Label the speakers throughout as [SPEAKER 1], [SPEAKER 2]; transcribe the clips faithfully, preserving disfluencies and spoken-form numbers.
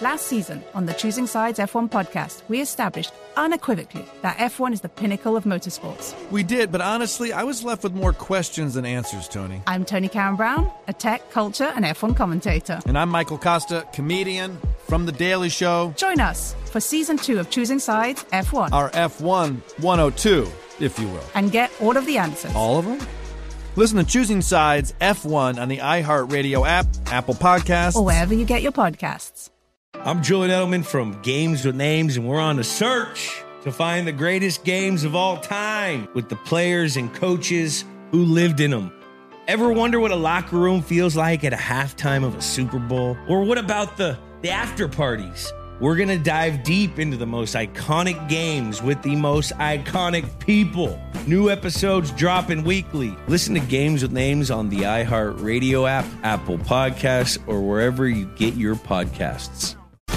[SPEAKER 1] Last season, on the Choosing Sides F one podcast, we established unequivocally that F one is the pinnacle of motorsports.
[SPEAKER 2] We did, but honestly, I was left with more questions than answers, Tony.
[SPEAKER 1] I'm Tony Karen Brown, a tech, culture, and F one commentator.
[SPEAKER 2] And I'm Michael Costa, comedian from The Daily Show.
[SPEAKER 1] Join us for season two of Choosing Sides F one.
[SPEAKER 2] Our F one one oh two, if you will.
[SPEAKER 1] And get all of the answers.
[SPEAKER 2] All of them? Listen to Choosing Sides F one on the iHeartRadio app, Apple Podcasts,
[SPEAKER 1] or wherever you get your podcasts.
[SPEAKER 3] I'm Julian Edelman from Games with Names, and we're on a search to find the greatest games of all time with the players and coaches who lived in them. Ever wonder what a locker room feels like at a halftime of a Super Bowl? Or what about the, the after parties? We're going to dive deep into the most iconic games with the most iconic people. New episodes dropping weekly. Listen to Games with Names on the iHeartRadio app, Apple Podcasts, or wherever you get your podcasts.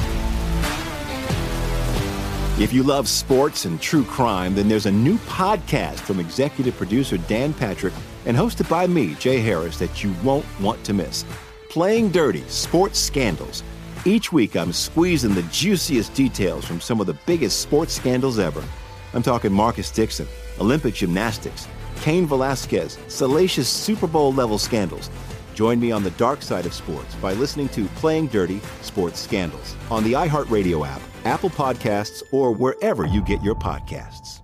[SPEAKER 4] If you love sports and true crime, then there's a new podcast from executive producer Dan Patrick and hosted by me, Jay Harris, that you won't want to miss. Playing Dirty: Sports Scandals. Each week, I'm squeezing the juiciest details from some of the biggest sports scandals ever. I'm talking Marcus Dixon, Olympic gymnastics, Cain Velasquez, salacious Super Bowl-level scandals. Join me on the dark side of sports by listening to Playing Dirty: Sports Scandals on the iHeartRadio app, Apple Podcasts, or wherever you get your podcasts.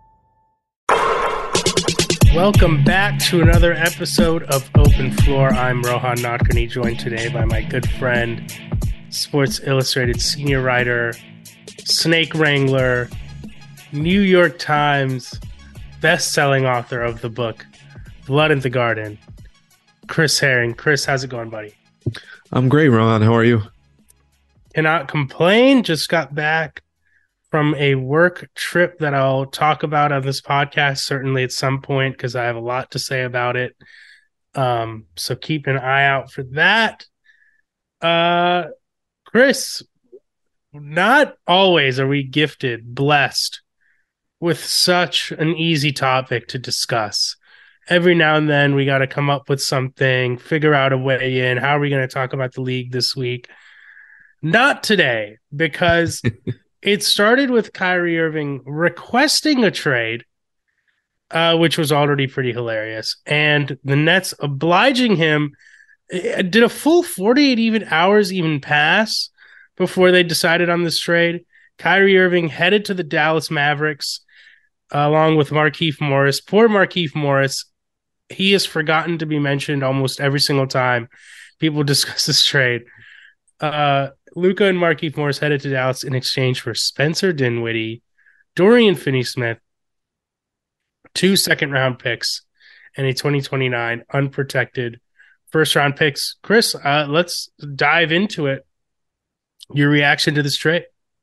[SPEAKER 5] Welcome back to another episode of Open Floor. I'm Rohan Nadkarni, joined today by my good friend, Sports Illustrated senior writer, snake wrangler, New York Times best-selling author of the book Blood in the Garden, Chris Herring. Chris, how's it going, buddy?
[SPEAKER 6] I'm great, Ron. How are you?
[SPEAKER 5] Cannot complain. Just got back from a work trip that I'll talk about on this podcast, certainly at some point, because I have a lot to say about it. Um, so keep an eye out for that. Uh, Chris, not always are we gifted, blessed with such an easy topic to discuss. Every now and then we got to come up with something, figure out a way in. How are we going to talk about the league this week? Not today, because it started with Kyrie Irving requesting a trade, uh, which was already pretty hilarious, and the Nets obliging him. Did a full forty-eight even hours even pass before they decided on this trade? Kyrie Irving headed to the Dallas Mavericks uh, along with Markieff Morris. Poor Markieff Morris. He is forgotten to be mentioned almost every single time people discuss this trade. Uh, Luka and Markieff Morris headed to Dallas in exchange for Spencer Dinwiddie, Dorian Finney-Smith, two second-round picks, and a twenty twenty-nine unprotected first-round picks. Chris, uh, let's dive into it. Your reaction to this trade?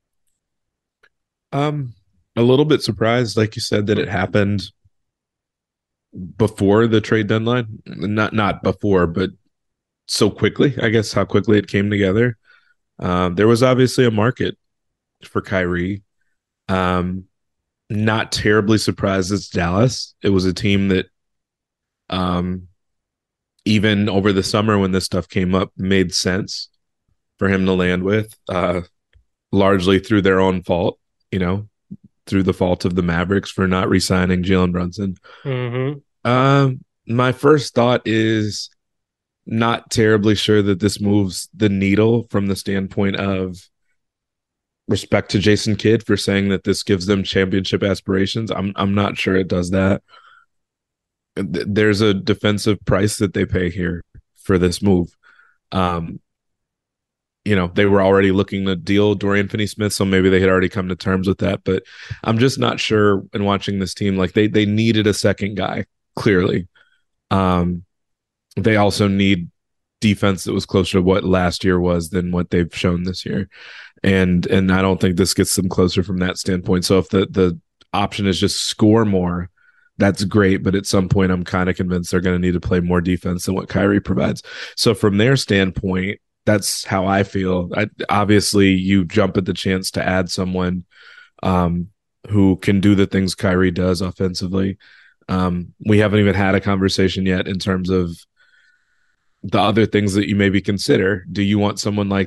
[SPEAKER 6] Um, a little bit surprised, like you said, that it happened before the trade deadline. Not not before, but so quickly. I guess how quickly it came together. Um, there was obviously a market for Kyrie. Um, not terribly surprised it's Dallas. It was a team that, um, even over the summer when this stuff came up, made sense for him to land with, uh, largely through their own fault, you know, through the fault of the Mavericks for not re-signing Jalen Brunson.
[SPEAKER 5] Mm-hmm.
[SPEAKER 6] Um, my first thought is not terribly sure that this moves the needle from the standpoint of respect to Jason Kidd for saying that this gives them championship aspirations. I'm I'm not sure it does that. There's a defensive price that they pay here for this move. Um, you know, they were already looking to deal Dorian Finney-Smith, so maybe they had already come to terms with that. But I'm just not sure in watching this team. Like they they needed a second guy, clearly. Um, they also need defense that was closer to what last year was than what they've shown this year. And and I don't think this gets them closer from that standpoint. So if the the option is just score more, that's great. But at some point, I'm kind of convinced they're going to need to play more defense than what Kyrie provides. So from their standpoint, that's how I feel. I, obviously, you jump at the chance to add someone um, who can do the things Kyrie does offensively. Um, we haven't even had a conversation yet in terms of the other things that you maybe consider. Do you want someone like that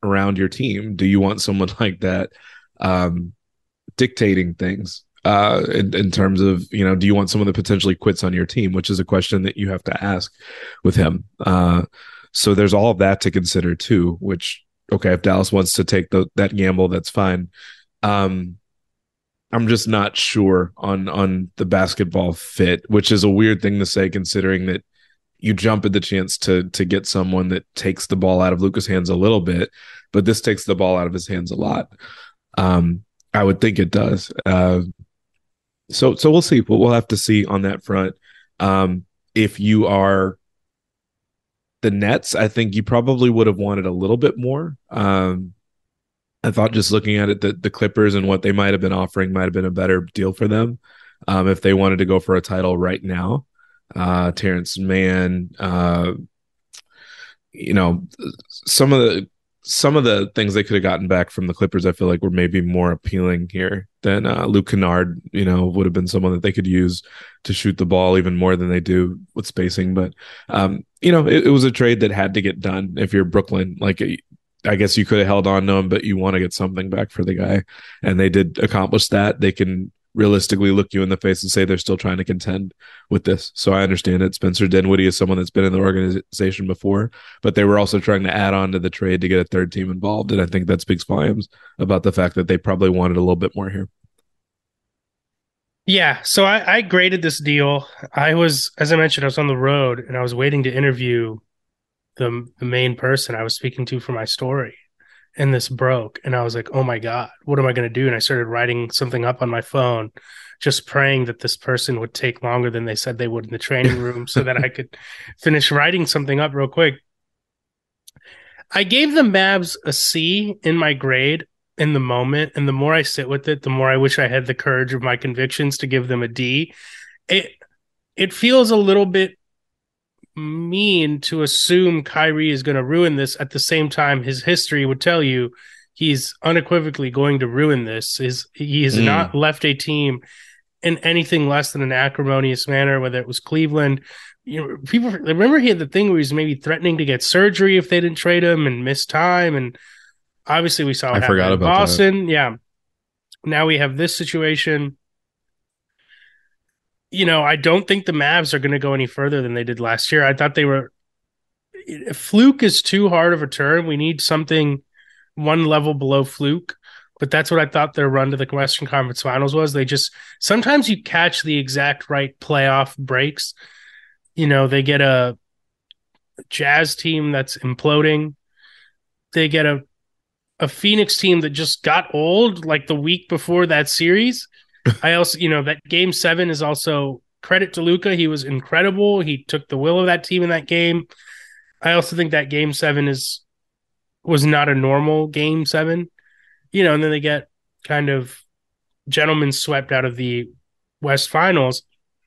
[SPEAKER 6] around your team? Do you want someone like that um, dictating things uh, in, in terms of, you know, do you want someone that potentially quits on your team, which is a question that you have to ask with him. Uh, so there's all of that to consider too, which, okay, if Dallas wants to take the, that gamble, that's fine. Um, I'm just not sure on on the basketball fit, which is a weird thing to say considering that you jump at the chance to to get someone that takes the ball out of Luka's hands a little bit, but this takes the ball out of his hands a lot. Um, I would think it does. Uh, so so we'll see. We'll, we'll have to see on that front. Um, if you are the Nets, I think you probably would have wanted a little bit more. Um, I thought just looking at it, that the Clippers and what they might have been offering might have been a better deal for them um, if they wanted to go for a title right now. Uh, Terrence Mann, uh, you know, some of the some of the things they could have gotten back from the Clippers, I feel like were maybe more appealing here than uh, Luke Kennard. You know, would have been someone that they could use to shoot the ball even more than they do with spacing. But um, you know, it, it was a trade that had to get done. If you're Brooklyn, like. I guess you could have held on to him, but you want to get something back for the guy. And they did accomplish that. They can realistically look you in the face and say they're still trying to contend with this. So I understand it. Spencer Dinwiddie is someone that's been in the organization before, but they were also trying to add on to the trade to get a third team involved. And I think that speaks volumes about the fact that they probably wanted a little bit more here.
[SPEAKER 5] Yeah, so I, I graded this deal. I was, as I mentioned, I was on the road and I was waiting to interview The, the main person I was speaking to for my story, and this broke, and I was like, oh my God, what am I going to do? And I started writing something up on my phone, just praying that this person would take longer than they said they would in the training room so that I could finish writing something up real quick. I gave the Mavs a C in my grade in the moment, and the more I sit with it, the more I wish I had the courage of my convictions to give them a D. It it feels a little bit mean to assume Kyrie is going to ruin this. At the same time, his history would tell you he's unequivocally going to ruin this. Is he has mm. not left a team in anything less than an acrimonious manner, whether it was Cleveland. You know, people remember he had the thing where he was maybe threatening to get surgery if they didn't trade him and miss time. And obviously we saw what
[SPEAKER 6] I
[SPEAKER 5] happened
[SPEAKER 6] forgot
[SPEAKER 5] in
[SPEAKER 6] about
[SPEAKER 5] Boston.
[SPEAKER 6] That.
[SPEAKER 5] Yeah. Now we have this situation. You know, I don't think the Mavs are going to go any further than they did last year. I thought they were – fluke is too hard of a term. We need something one level below fluke. But that's what I thought their run to the Western Conference Finals was. They just – sometimes you catch the exact right playoff breaks. You know, they get a Jazz team that's imploding. They get a a Phoenix team that just got old like the week before that series. I also, you know, that game seven is also credit to Luka. He was incredible. He took the will of that team in that game. I also think that game seven is was not a normal game seven, you know, and then they get kind of gentlemen swept out of the West Finals.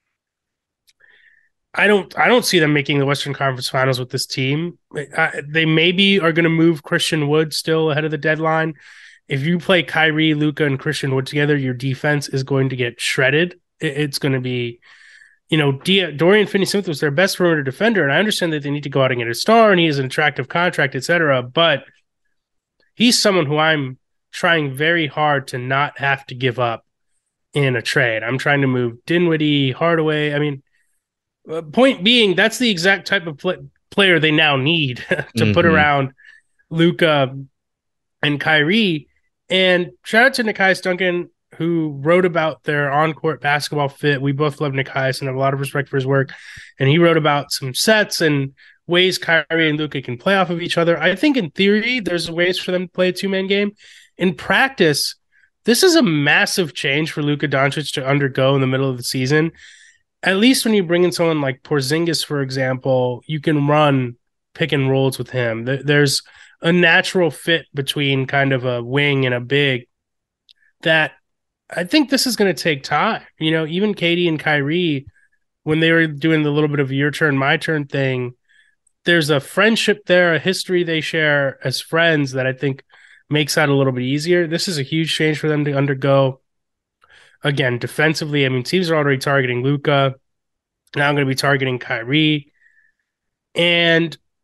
[SPEAKER 5] I don't, I don't see them making the Western Conference Finals with this team. I, they maybe are going to move Christian Wood still ahead of the deadline. If you play Kyrie, Luka, and Christian Wood together, your defense is going to get shredded. It's going to be, you know, D- Dorian Finney-Smith was their best perimeter defender, and I understand that they need to go out and get a star, and he has an attractive contract, et cetera. But he's someone who I'm trying very hard to not have to give up in a trade. I'm trying to move Dinwiddie, Hardaway. I mean, point being, that's the exact type of pl- player they now need to mm-hmm. put around Luka and Kyrie. And shout out to Nekias Duncan, who wrote about their on-court basketball fit. We both love Nekias and have a lot of respect for his work. And he wrote about some sets and ways Kyrie and Luka can play off of each other. I think in theory, there's ways for them to play a two-man game. In practice, this is a massive change for Luka Doncic to undergo in the middle of the season. At least when you bring in someone like Porzingis, for example, you can run pick and rolls with him. There's a natural fit between kind of a wing and a big that I think this is going to take time. You know, even Katie and Kyrie, when they were doing the little bit of your turn, my turn thing, there's a friendship there, a history they share as friends that I think makes that a little bit easier. This is a huge change for them to undergo. Again, defensively, I mean, teams are already targeting Luka. Now I'm going to be targeting Kyrie. And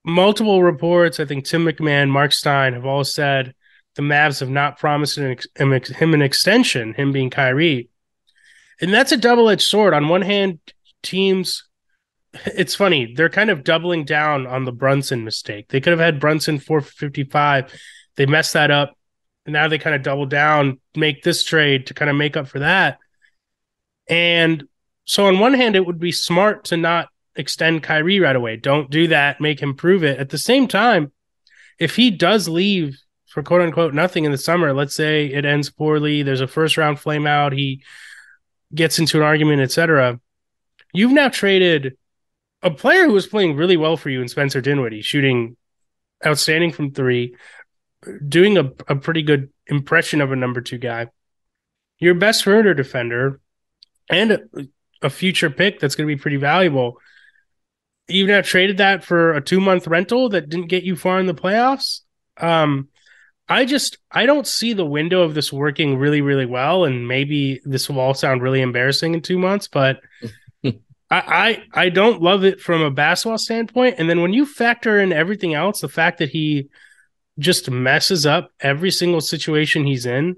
[SPEAKER 5] multiple reports, I think Tim McMahon, Mark Stein have all said the Mavs have not promised an ex- him an extension, him being Kyrie. And that's a double-edged sword. On one hand, teams, it's funny, they're kind of doubling down on the Brunson mistake. They could have had Brunson four fifty-five. They messed that up. And now they kind of double down, make this trade to kind of make up for that. And so on one hand, it would be smart to not extend Kyrie right away. Don't do that. Make him prove it. At the same time, if he does leave for quote unquote nothing in the summer, let's say it ends poorly, there's a first round flame out, he gets into an argument, et cetera. You've now traded a player who was playing really well for you in Spencer Dinwiddie, shooting outstanding from three, doing a, a pretty good impression of a number two guy, your best perimeter defender, and a, a future pick that's going to be pretty valuable. You've now traded that for a two-month rental that didn't get you far in the playoffs. Um, I just, I don't see the window of this working really, really well, and maybe this will all sound really embarrassing in two months, but I, I I don't love it from a basketball standpoint. And then when you factor in everything else, the fact that he just messes up every single situation he's in,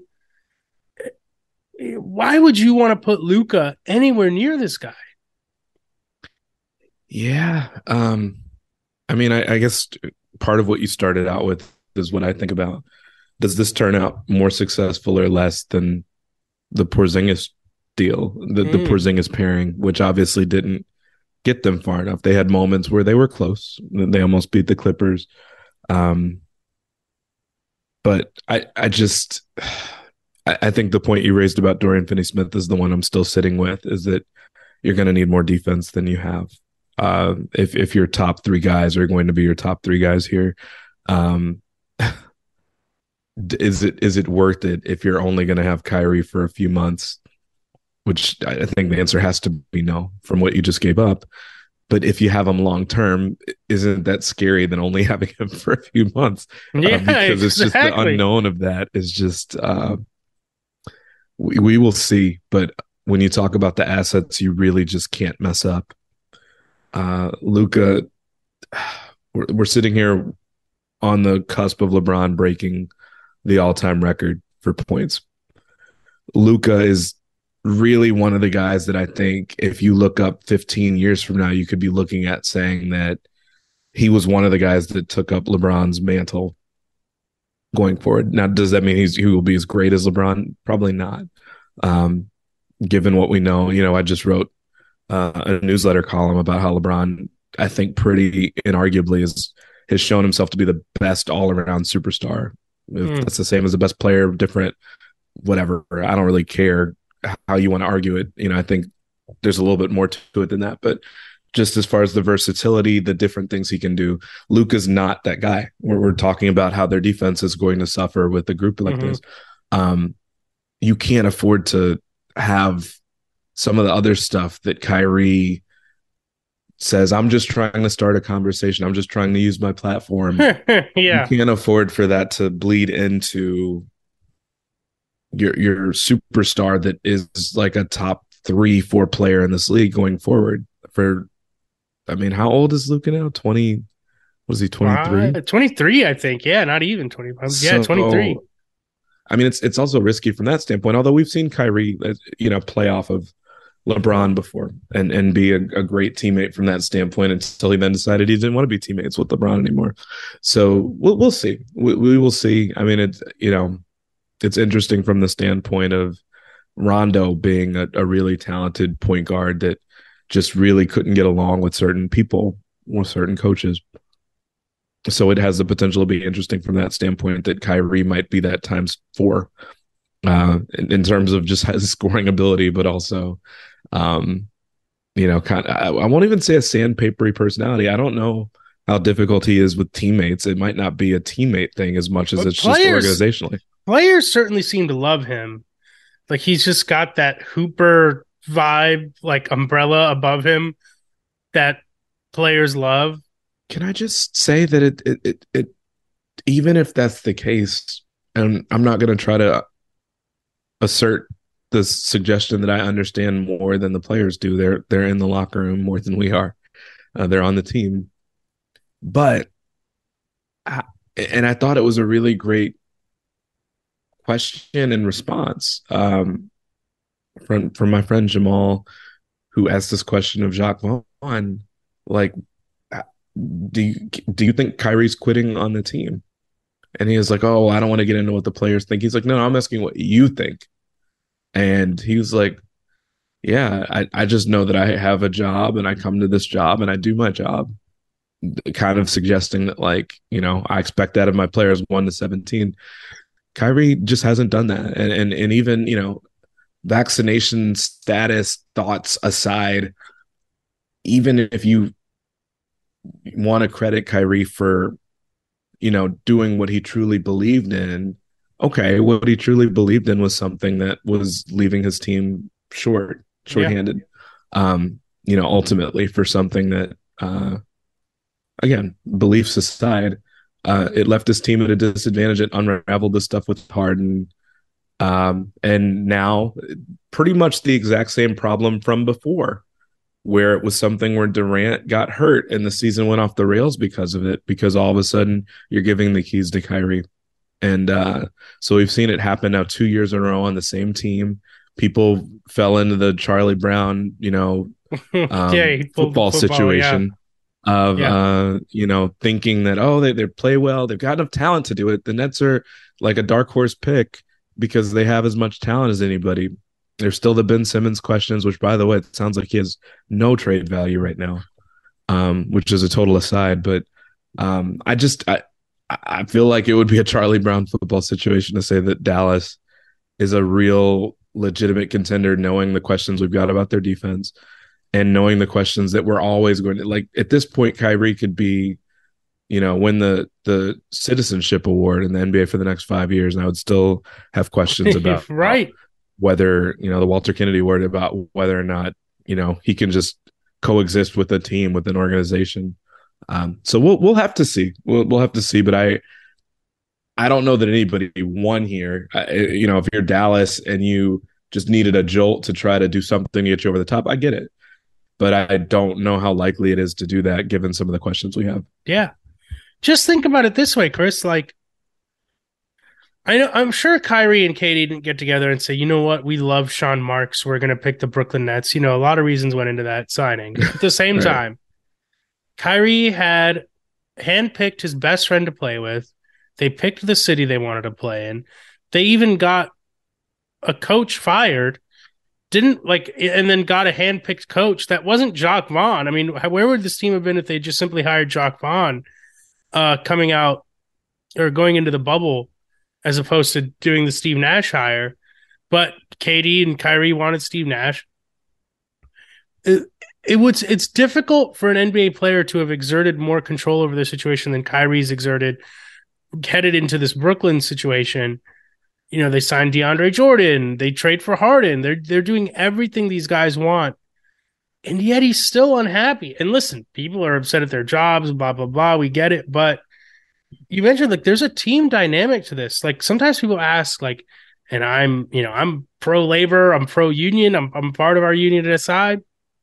[SPEAKER 5] why would you want to put Luka anywhere near this guy?
[SPEAKER 6] Yeah. Um, I mean, I, I guess part of what you started out with is what I think about. Does this turn out more successful or less than the Porzingis deal, the, mm. the Porzingis pairing, which obviously didn't get them far enough? They had moments where they were close. They almost beat the Clippers. Um, but I, I just, I, I think the point you raised about Dorian Finney-Smith is the one I'm still sitting with, is that you're going to need more defense than you have. Uh, if if your top three guys are going to be your top three guys here, um, is it is it worth it if you're only going to have Kyrie for a few months? Which I think the answer has to be no, from what you just gave up. But if you have him long term, isn't that scary than only having him for a few months?
[SPEAKER 5] Yeah,
[SPEAKER 6] uh, because it's
[SPEAKER 5] exactly.
[SPEAKER 6] just the unknown of that is just uh, we we will see. But when you talk about the assets, you really just can't mess up. Uh, Luka, we're, we're sitting here on the cusp of LeBron breaking the all-time record for points. Luka is really one of the guys that I think if you look up fifteen years from now, you could be looking at saying that he was one of the guys that took up LeBron's mantle going forward. Now, does that mean he's, he will be as great as LeBron? Probably not. Um, given what we know, you know, I just wrote Uh, a newsletter column about how LeBron, I think, pretty inarguably is has shown himself to be the best all-around superstar. If
[SPEAKER 5] Mm.
[SPEAKER 6] that's the same as the best player, different, whatever. I don't really care how you want to argue it. You know, I think there's a little bit more to it than that. But just as far as the versatility, the different things he can do, Luka's not that guy. We're, we're talking about how their defense is going to suffer with a group like
[SPEAKER 5] Mm-hmm.
[SPEAKER 6] this. Um, you can't afford to have some of the other stuff that Kyrie says, I'm just trying to start a conversation. I'm just trying to use my platform.
[SPEAKER 5] Yeah.
[SPEAKER 6] You can't afford for that to bleed into your your superstar that is like a top three, four player in this league going forward. For, I mean, how old is Luka now? twenty, was he twenty-three?
[SPEAKER 5] Uh, twenty-three, I think. Yeah, not even twenty-five. Yeah,
[SPEAKER 6] So,
[SPEAKER 5] twenty-three.
[SPEAKER 6] I mean, it's it's also risky from that standpoint, although we've seen Kyrie, you know, play off of LeBron before and, and be a, a great teammate from that standpoint until he then decided he didn't want to be teammates with LeBron anymore. So we'll we'll see. We, we will see. I mean, it's, you know, it's interesting from the standpoint of Rondo being a, a really talented point guard that just really couldn't get along with certain people or certain coaches. So it has the potential to be interesting from that standpoint that Kyrie might be that times four uh, in, in terms of just his scoring ability, but also, um, you know, kind of, I, I won't even say a sandpapery personality. I don't know how difficult he is with teammates. It might not be a teammate thing as much as
[SPEAKER 5] But
[SPEAKER 6] it's
[SPEAKER 5] players,
[SPEAKER 6] just organizationally.
[SPEAKER 5] Players certainly seem to love him. Like he's just got that Hooper vibe, like umbrella above him that players love.
[SPEAKER 6] Can I just say that it, it, it, it even if that's the case, and I'm not going to try to assert the suggestion that I understand more than the players do. They're, they're in the locker room more than we are. Uh, they're on the team. But I, and I thought it was a really great question and response um, from from my friend Jamal, who asked this question of Jacques Vaughn, like, do you, do you think Kyrie's quitting on the team? And he was like, oh, I don't want to get into what the players think. He's like, no, no, I'm asking what you think. And he was like, yeah, I, I just know that I have a job and I come to this job and I do my job. Kind of suggesting that, like, you know, I expect that of my players one to seventeen. Kyrie just hasn't done that. And, and, and even, you know, vaccination status thoughts aside, even if you want to credit Kyrie for, you know, doing what he truly believed in, okay, what he truly believed in was something that was leaving his team short, shorthanded. Yeah. Um, you know, ultimately for something that, uh, again, beliefs aside, uh, it left his team at a disadvantage. It unraveled the stuff with Harden. Um, and now pretty much the exact same problem from before, where it was something where Durant got hurt and the season went off the rails because of it, because all of a sudden you're giving the keys to Kyrie. And uh, so we've seen it happen now two years in a row on the same team. People fell into the Charlie Brown, you know, um, yeah, football, football situation yeah. of, yeah. uh, you know, thinking that, oh, they, they play well. They've got enough talent to do it. The Nets are like a dark horse pick because they have as much talent as anybody. There's still the Ben Simmons questions, which, by the way, it sounds like he has no trade value right now, um, which is a total aside. But um, I just I, I feel like it would be a Charlie Brown football situation to say that Dallas is a real legitimate contender, knowing the questions we've got about their defense and knowing the questions that we're always going to, like, at this point, Kyrie could be, you know, win the the citizenship award in the N B A for the next five years, and I would still have questions about
[SPEAKER 5] right.
[SPEAKER 6] whether, you know, the Walter Kennedy award, about whether or not, you know, he can just coexist with a team, with an organization. Um, so we'll we'll have to see. We'll we'll have to see. But I I don't know that anybody won here. I, you know, if you're Dallas and you just needed a jolt to try to do something to get you over the top, I get it. But I don't know how likely it is to do that given some of the questions we have.
[SPEAKER 5] Yeah. Just think about it this way, Chris. Like, I know, I'm sure Kyrie and Katie didn't get together and say, you know what, we love Sean Marks, we're going to pick the Brooklyn Nets. You know, a lot of reasons went into that signing. At the same right. time, Kyrie had handpicked his best friend to play with. They picked the city they wanted to play in. They even got a coach fired, didn't like, and then got a handpicked coach that wasn't Jacques Vaughn. I mean, where would this team have been if they just simply hired Jacques Vaughn uh, coming out or going into the bubble, as opposed to doing the Steve Nash hire? But Katie and Kyrie wanted Steve Nash. It, it was, it's difficult for an N B A player to have exerted more control over their situation than Kyrie's exerted headed into this Brooklyn situation. You know, they signed DeAndre Jordan. They trade for Harden. They're, they're doing everything these guys want. And yet he's still unhappy. And listen, people are upset at their jobs, blah, blah, blah. We get it. But you mentioned, like, there's a team dynamic to this. Like, sometimes people ask, like, and I'm, you know, I'm pro labor, I'm pro union, I'm I'm part of our union at S I.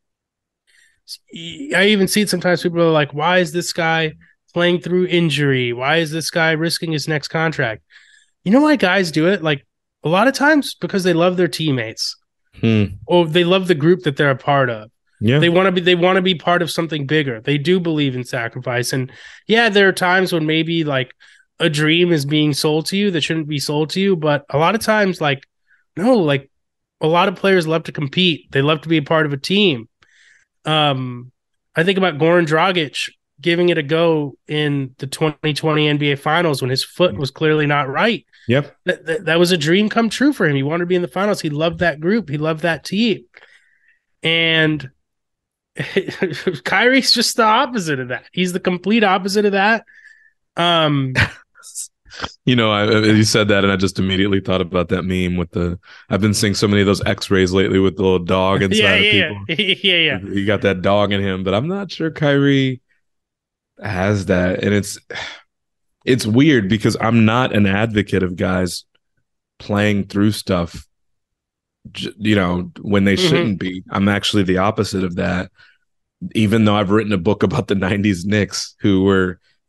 [SPEAKER 5] I even see it sometimes. People are like, why is this guy playing through injury? Why is this guy risking his next contract? You know why guys do it? Like, a lot of times because they love their teammates, hmm. or they love the group that they're a part of. Yeah. They want to be they want to be part of something bigger. They do believe in sacrifice. And yeah, there are times when maybe like a dream is being sold to you that shouldn't be sold to you, but a lot of times, like, no, like, a lot of players love to compete. They love to be a part of a team. Um, I think about Goran Dragic giving it a go in the twenty twenty N B A Finals when his foot was clearly not right.
[SPEAKER 6] Yep.
[SPEAKER 5] That, that, that was a dream come true for him. He wanted to be in the finals. He loved that group. He loved that team. And Kyrie's just the opposite of that. He's the complete opposite of that. Um,
[SPEAKER 6] you know, I, you said that, and I just immediately thought about that meme with the. I've been seeing so many of those X-rays lately with the little dog inside
[SPEAKER 5] yeah,
[SPEAKER 6] of
[SPEAKER 5] yeah,
[SPEAKER 6] people.
[SPEAKER 5] Yeah, yeah.
[SPEAKER 6] You got that dog in him, but I'm not sure Kyrie has that, and it's it's weird because I'm not an advocate of guys playing through stuff, you know, when they mm-hmm. shouldn't be. I'm actually the opposite of that. Even though I've written a book about the nineties Knicks who were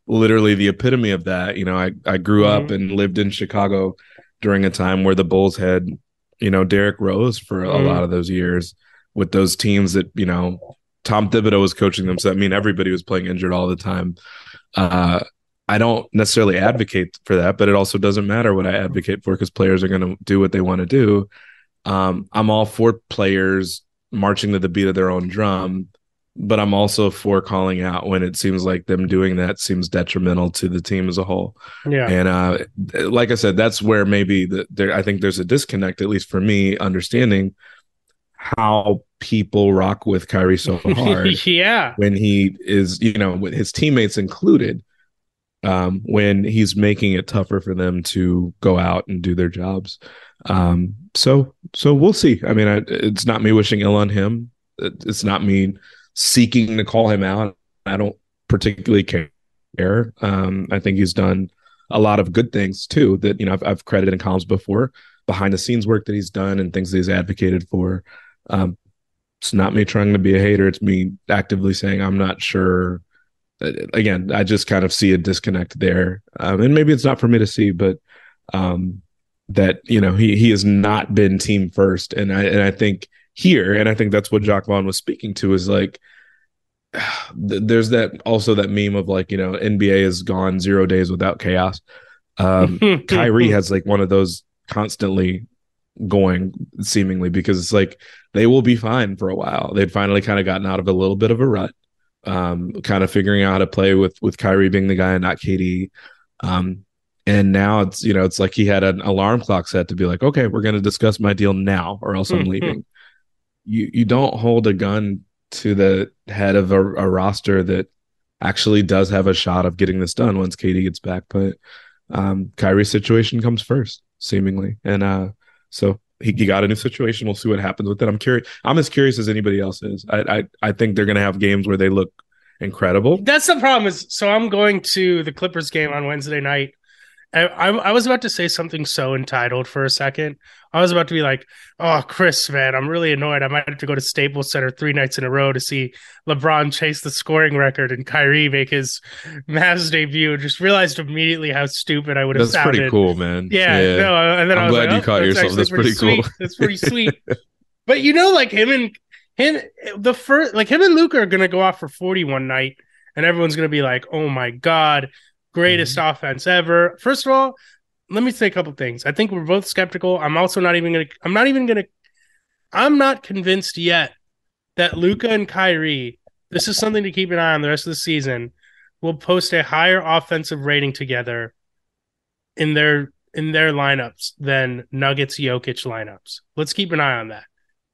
[SPEAKER 6] literally the epitome of that. You know, I, I grew mm-hmm. up and lived in Chicago during a time where the Bulls had, you know, Derrick Rose for a mm-hmm. lot of those years with those teams that, you know, Tom Thibodeau was coaching them. So, I mean, everybody was playing injured all the time. Uh, I don't necessarily advocate for that, but it also doesn't matter what I advocate for because players are going to do what they want to do. Um, I'm all for players marching to the beat of their own drum, but I'm also for calling out when it seems like them doing that seems detrimental to the team as a whole.
[SPEAKER 5] Yeah.
[SPEAKER 6] And uh, like I said, that's where maybe the, there, I think there's a disconnect, at least for me, understanding how people rock with Kyrie so hard.
[SPEAKER 5] Yeah.
[SPEAKER 6] When he is, you know, with his teammates included, um, when he's making it tougher for them to go out and do their jobs. Um, so, so we'll see. I mean, I, it's not me wishing ill on him. It, it's not me seeking to call him out. I don't particularly care. Um, I think he's done a lot of good things too that, you know, I've, I've credited in columns before, behind the scenes work that he's done and things that he's advocated for. Um, it's not me trying to be a hater. It's me actively saying, I'm not sure. Again, I just kind of see a disconnect there. Um, and maybe it's not for me to see, but, um, that, you know, he, he has not been team first. And I, and I think here, and I think that's what Jacques Vaughn was speaking to, is like, there's that also that meme of like, you know, N B A has gone zero days without chaos. Um, Kyrie has like one of those constantly going seemingly, because it's like they will be fine for a while. They'd finally kind of gotten out of a little bit of a rut, um, kind of figuring out how to play with, with Kyrie being the guy and not K D. Um, and now it's, you know, it's like he had an alarm clock set to be like, okay, we're going to discuss my deal now or else I'm leaving. You, you don't hold a gun to the head of a, a roster that actually does have a shot of getting this done once K D gets back. But um, Kyrie's situation comes first, seemingly. And uh, so he, he got a new situation. We'll see what happens with it. I'm curious. I'm as curious as anybody else is. I I, I think they're going to have games where they look incredible.
[SPEAKER 5] That's the problem. Is so I'm going to the Clippers game on Wednesday night. I, I, I was about to say something so entitled for a second. I was about to be like, oh, Chris, man, I'm really annoyed. I might have to go to Staples Center three nights in a row to see LeBron chase the scoring record and Kyrie make his Mavs debut. Just realized immediately how stupid I would have
[SPEAKER 6] That's
[SPEAKER 5] sounded.
[SPEAKER 6] Pretty cool, man.
[SPEAKER 5] Yeah. yeah. No, and then
[SPEAKER 6] I'm
[SPEAKER 5] I was
[SPEAKER 6] glad
[SPEAKER 5] like,
[SPEAKER 6] you
[SPEAKER 5] oh,
[SPEAKER 6] caught
[SPEAKER 5] that's
[SPEAKER 6] yourself. That's pretty,
[SPEAKER 5] pretty
[SPEAKER 6] cool.
[SPEAKER 5] Sweet. That's pretty sweet. But you know, like him and him, the first, like him and Luka are going to go off for forty one night, and everyone's going to be like, oh my God, greatest mm-hmm. offense ever. First of all, let me say a couple things. I think we're both skeptical. I'm also not even going to, I'm not even going to, I'm not convinced yet that Luka and Kyrie, this is something to keep an eye on the rest of the season, will post a higher offensive rating together in their, in their lineups than Nuggets Jokic lineups. Let's keep an eye on that.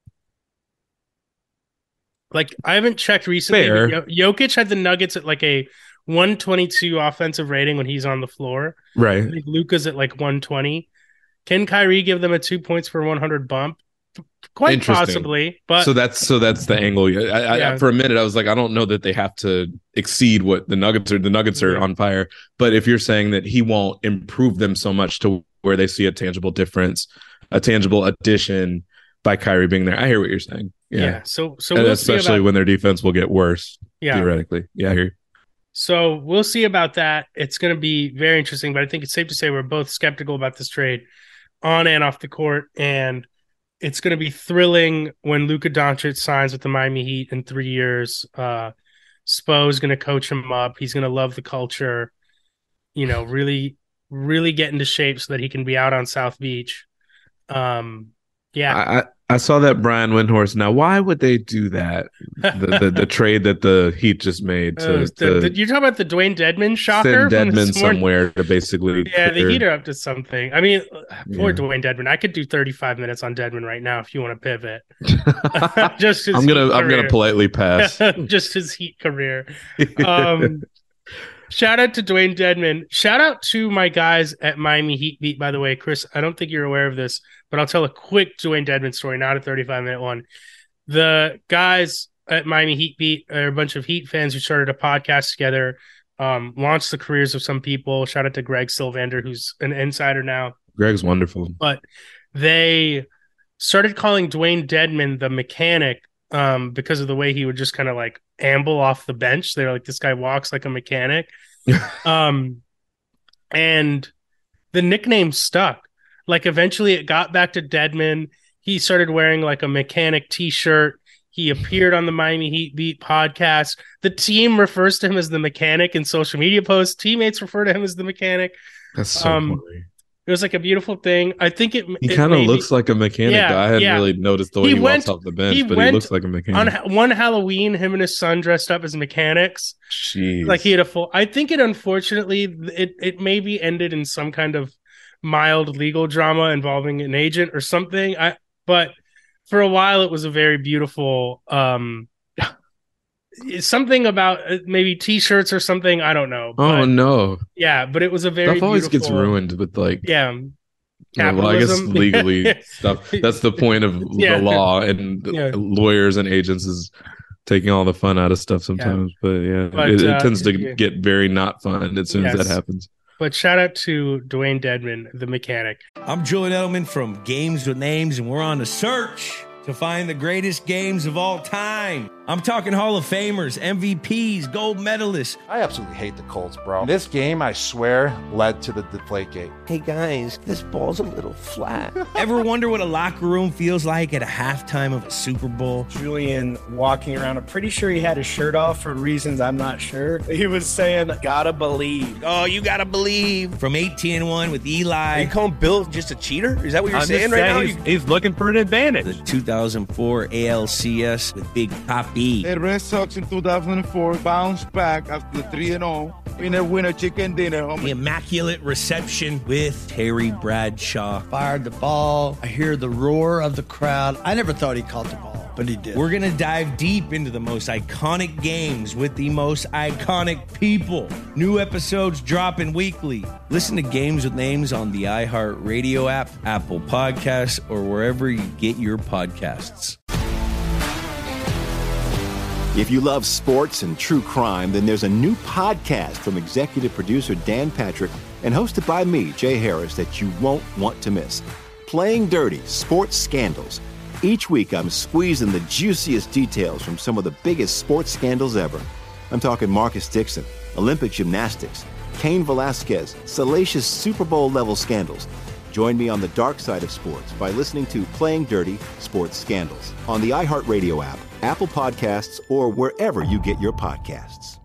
[SPEAKER 5] Like, I haven't checked recently.
[SPEAKER 6] Fair.
[SPEAKER 5] But Jokic had the Nuggets at like a one twenty-two offensive rating when he's on the floor.
[SPEAKER 6] Right.
[SPEAKER 5] I think Luka's at like one twenty. Can Kyrie give them a two points per one hundred bump? Quite possibly. But
[SPEAKER 6] so that's so that's the angle. I,
[SPEAKER 5] yeah.
[SPEAKER 6] I, for a minute, I was like, I don't know that they have to exceed what the Nuggets are. The Nuggets are yeah. on fire. But if you're saying that he won't improve them so much to where they see a tangible difference, a tangible addition by Kyrie being there, I hear what you're saying. Yeah. yeah
[SPEAKER 5] so so
[SPEAKER 6] and
[SPEAKER 5] we'll
[SPEAKER 6] especially
[SPEAKER 5] about,
[SPEAKER 6] when their defense will get worse.
[SPEAKER 5] Yeah.
[SPEAKER 6] Theoretically. Yeah. I hear you.
[SPEAKER 5] So we'll see about that. It's going to be very interesting, but I think it's safe to say we're both skeptical about this trade on and off the court. And it's going to be thrilling when Luka Doncic signs with the Miami Heat in three years. Uh, Spo is going to coach him up. He's going to love the culture, you know, really, really get into shape so that he can be out on South Beach. Um, yeah.
[SPEAKER 6] I, I saw that Brian Windhorst. Now, why would they do that? The the, the trade that the Heat just made. To,
[SPEAKER 5] uh, the, the, you're talking about the Dwayne Dedman shocker?
[SPEAKER 6] Send Dedman somewhere to basically.
[SPEAKER 5] Yeah,
[SPEAKER 6] clear.
[SPEAKER 5] the Heat are up to something. I mean, poor
[SPEAKER 6] Yeah.
[SPEAKER 5] Dwayne Dedman. I could do thirty-five minutes on Dedman right now if you want to pivot. Just his
[SPEAKER 6] I'm gonna
[SPEAKER 5] Heat
[SPEAKER 6] I'm gonna
[SPEAKER 5] career.
[SPEAKER 6] politely pass.
[SPEAKER 5] Just his Heat career. Um, shout out to Dwayne Dedman. Shout out to my guys at Miami Heat Beat, by the way. Chris, I don't think you're aware of this, but I'll tell a quick Dwayne Dedman story, not a thirty-five minute one. The guys at Miami Heat Beat are a bunch of Heat fans who started a podcast together, um, launched the careers of some people. Shout out to Greg Sylvander, who's an insider now.
[SPEAKER 6] Greg's wonderful.
[SPEAKER 5] But they started calling Dwayne Dedman the mechanic um, because of the way he would just kind of like amble off the bench. They're like, this guy walks like a mechanic. um, and the nickname stuck. Like eventually it got back to Dedmon. He started wearing like a mechanic t-shirt. He appeared on the Miami Heat Beat podcast. The team refers to him as the mechanic in social media posts. Teammates refer to him as the mechanic.
[SPEAKER 6] That's so
[SPEAKER 5] um,
[SPEAKER 6] funny.
[SPEAKER 5] It was like a beautiful thing. I think it.
[SPEAKER 6] He
[SPEAKER 5] it
[SPEAKER 6] kind of
[SPEAKER 5] maybe,
[SPEAKER 6] looks like a mechanic.
[SPEAKER 5] Yeah,
[SPEAKER 6] Though. I hadn't
[SPEAKER 5] yeah.
[SPEAKER 6] really noticed the way
[SPEAKER 5] he,
[SPEAKER 6] he,
[SPEAKER 5] went,
[SPEAKER 6] walks off the bench,
[SPEAKER 5] he
[SPEAKER 6] but
[SPEAKER 5] went
[SPEAKER 6] he looks like a mechanic.
[SPEAKER 5] On one Halloween, him and his son dressed up as mechanics.
[SPEAKER 6] Jeez.
[SPEAKER 5] Like he had a full. I think it unfortunately it it maybe ended in some kind of mild legal drama involving an agent or something. I but for a while it was a very beautiful. Um, something about maybe t-shirts or something. I don't know.
[SPEAKER 6] Oh
[SPEAKER 5] but,
[SPEAKER 6] no.
[SPEAKER 5] Yeah, but it was a very.
[SPEAKER 6] Stuff always gets
[SPEAKER 5] beautiful-
[SPEAKER 6] ruined with like.
[SPEAKER 5] Yeah.
[SPEAKER 6] Yeah, well, I guess
[SPEAKER 5] Capitalism.
[SPEAKER 6] legally stuff. That's the point of
[SPEAKER 5] Yeah.
[SPEAKER 6] the law, and
[SPEAKER 5] Yeah.
[SPEAKER 6] lawyers and agents is taking all the fun out of stuff sometimes. But yeah,
[SPEAKER 5] But,
[SPEAKER 6] it, it
[SPEAKER 5] uh,
[SPEAKER 6] tends to
[SPEAKER 5] yeah.
[SPEAKER 6] get very not fun as soon as
[SPEAKER 5] Yes.
[SPEAKER 6] that happens.
[SPEAKER 5] But shout out to Dwayne Dedmon, the mechanic.
[SPEAKER 3] I'm Julian Edelman from Games with Names, and we're on a search to find the greatest games of all time. I'm talking Hall of Famers, M V Ps, gold medalists.
[SPEAKER 7] I absolutely hate the Colts, bro. This game, I swear, led to the Deflategate.
[SPEAKER 8] Hey guys, this ball's a little flat.
[SPEAKER 3] Ever wonder what a locker room feels like at a halftime of a Super Bowl?
[SPEAKER 9] Julian walking around, I'm pretty sure he had his shirt off for reasons I'm not sure. He was saying, gotta believe.
[SPEAKER 3] Oh, you gotta believe. From eighteen and one with Eli.
[SPEAKER 8] Are you calling Bill just a cheater? Is that what you're
[SPEAKER 9] I'm
[SPEAKER 8] saying
[SPEAKER 9] just
[SPEAKER 8] right
[SPEAKER 9] saying
[SPEAKER 8] now?
[SPEAKER 9] he's,
[SPEAKER 8] You-
[SPEAKER 9] he's looking for an advantage.
[SPEAKER 3] The two thousand four A L C S with Big Papi.
[SPEAKER 10] The Red Sox in two thousand four bounced back after the three and oh. Winner, winner, chicken dinner.
[SPEAKER 3] The
[SPEAKER 10] Homie.
[SPEAKER 3] Immaculate Reception with Terry Bradshaw.
[SPEAKER 11] Fired the ball. I hear the roar of the crowd. I never thought he caught the ball, but he did.
[SPEAKER 3] We're going to dive deep into the most iconic games with the most iconic people. New episodes dropping weekly. Listen to Games with Names on the iHeartRadio app, Apple Podcasts, or wherever you get your podcasts.
[SPEAKER 4] If you love sports and true crime, then there's a new podcast from executive producer Dan Patrick and hosted by me, Jay Harris, that you won't want to miss. Playing Dirty: Sports Scandals. Each week, I'm squeezing the juiciest details from some of the biggest sports scandals ever. I'm talking Marcus Dixon, Olympic gymnastics, Cain Velasquez, salacious Super Bowl-level scandals. Join me on the dark side of sports by listening to Playing Dirty: Sports Scandals on the iHeartRadio app, Apple Podcasts, or wherever you get your podcasts.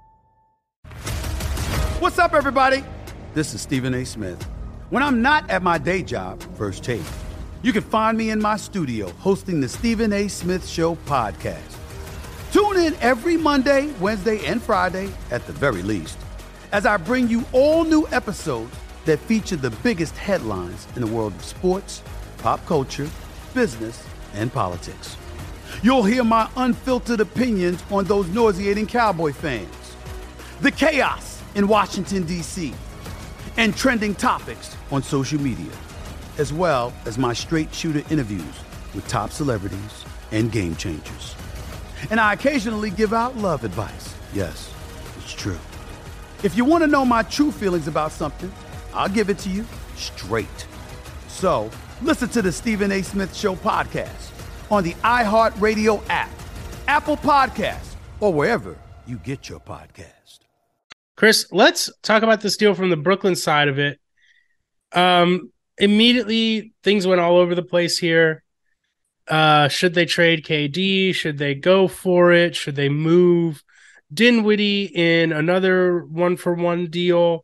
[SPEAKER 12] What's up, everybody? This is Stephen A. Smith. When I'm not at my day job, First Take, you can find me in my studio hosting the Stephen A. Smith Show podcast. Tune in every Monday, Wednesday, and Friday, at the very least, as I bring you all new episodes that feature the biggest headlines in the world of sports, pop culture, business, and politics. You'll hear my unfiltered opinions on those nauseating Cowboy fans, the chaos in Washington, D C, and trending topics on social media, as well as my straight shooter interviews with top celebrities and game changers. And I occasionally give out love advice. Yes, it's true. If you want to know my true feelings about something, I'll give it to you straight. So listen to the Stephen A. Smith Show podcast on the iHeartRadio app, Apple Podcasts, or wherever you get your podcast.
[SPEAKER 5] Chris, let's talk about this deal from the Brooklyn side of it. Um, immediately, things went all over the place here. Uh, should they trade K D? Should they go for it? Should they move Dinwiddie in another one-for-one deal?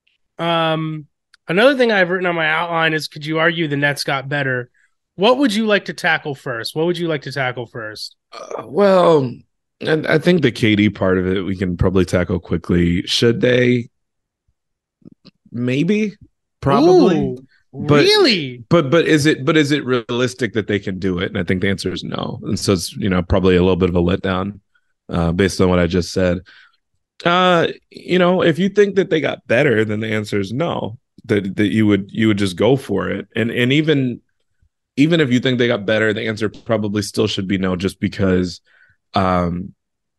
[SPEAKER 5] Um, another thing I've written on my outline is, could you argue the Nets got better? What would you like to tackle first? What would you like to tackle first?
[SPEAKER 6] Uh, well, I, I think the K D part of it we can probably tackle quickly. Should they? Maybe, probably.
[SPEAKER 5] Ooh,
[SPEAKER 6] but,
[SPEAKER 5] really?
[SPEAKER 6] But but is it but is it realistic that they can do it? And I think the answer is no. And so it's you know probably a little bit of a letdown uh, based on what I just said. Uh, you know, if you think that they got better, then the answer is no. That that you would you would just go for it. And and even. Even if you think they got better, the answer probably still should be no, just because um,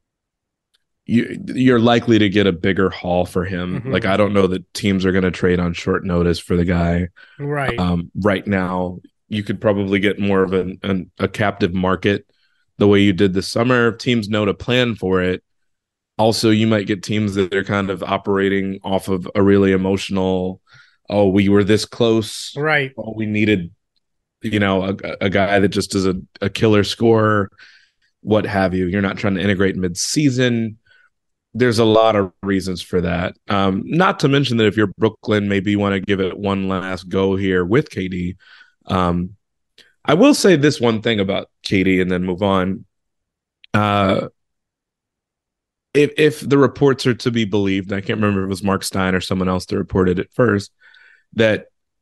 [SPEAKER 6] you, you're likely to get a bigger haul for him.
[SPEAKER 5] Mm-hmm.
[SPEAKER 6] Like, I don't know that teams are going to trade on short notice for the guy.
[SPEAKER 5] Right.
[SPEAKER 6] Um, right now, you could probably get more of an, an, a captive market the way you did this summer. Teams know to plan for it. Also, you might get teams that are kind of operating off of a really emotional, oh, we were this close.
[SPEAKER 5] Right.
[SPEAKER 6] Oh, we needed, you know, a, a guy that just is a, a killer scorer, what have you. You're not trying to integrate mid-season. There's a lot of reasons for that. Um, not to mention that if you're Brooklyn, maybe you want to give it one last go here with K D. Um, I will say this one thing about K D and then move on. Uh, if if the reports are to be believed, I can't remember if it was Mark Stein or someone else that reported it first, that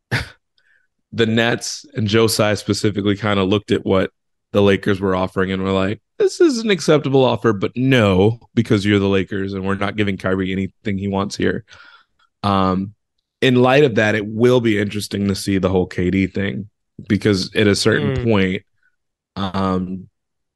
[SPEAKER 6] the Nets and Joe Tsai specifically kind of looked at what the Lakers were offering and were like, this is an acceptable offer, but no, because you're the Lakers and we're not giving Kyrie anything he wants here. Um, in light of that, it will be interesting to see the whole K D thing, because at a certain
[SPEAKER 5] Mm.
[SPEAKER 6] point, um,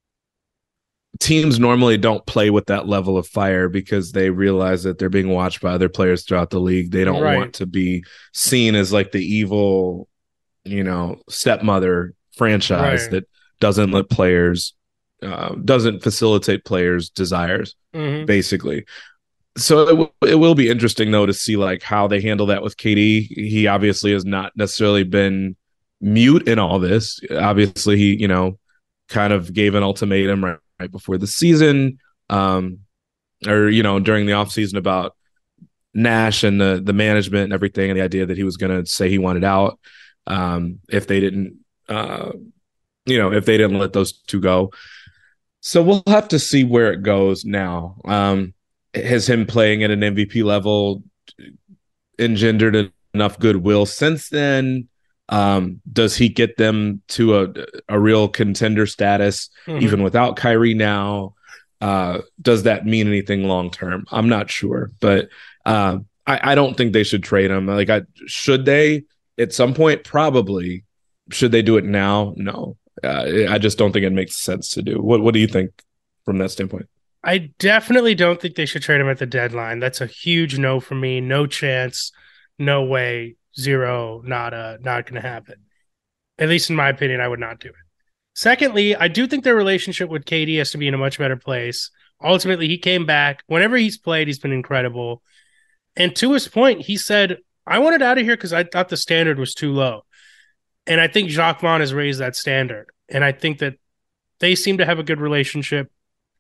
[SPEAKER 6] teams normally don't play with that level of fire because they realize that they're being watched by other players throughout the league. They don't
[SPEAKER 5] Right.
[SPEAKER 6] want to be seen as like the evil, you know, stepmother franchise
[SPEAKER 5] Right.
[SPEAKER 6] that doesn't let players, uh, doesn't facilitate players' desires,
[SPEAKER 5] Mhm.
[SPEAKER 6] basically. So it, w- it will be interesting, though, to see like how they handle that with K D. He obviously has not necessarily been mute in all this. Obviously, he, you know, kind of gave an ultimatum right, right before the season, um, or, you know, during the offseason about Nash and the the management and everything, and the idea that he was going to say he wanted out um, if they didn't, uh, you know, if they didn't let those two go. So we'll have to see where it goes now. Um, has him playing at an M V P level engendered enough goodwill since then? Um, does he get them to a a real contender status
[SPEAKER 5] Mhm.
[SPEAKER 6] even without Kyrie now? Uh, does that mean anything long term? I'm not sure, but uh, I, I don't think they should trade him. Like, I should they at some point? Probably. Should they do it now? No. Uh, I just don't think it makes sense to do. What What do you think from that standpoint?
[SPEAKER 5] I definitely don't think they should trade him at the deadline. That's a huge no for me. No chance. No way. Zero. Nada. Not going to happen. At least in my opinion, I would not do it. Secondly, I do think their relationship with K D has to be in a much better place. Ultimately, he came back. Whenever he's played, he's been incredible. And to his point, he said, I wanted out of here because I thought the standard was too low. And I think Jacques Vaughn has raised that standard. And I think that they seem to have a good relationship.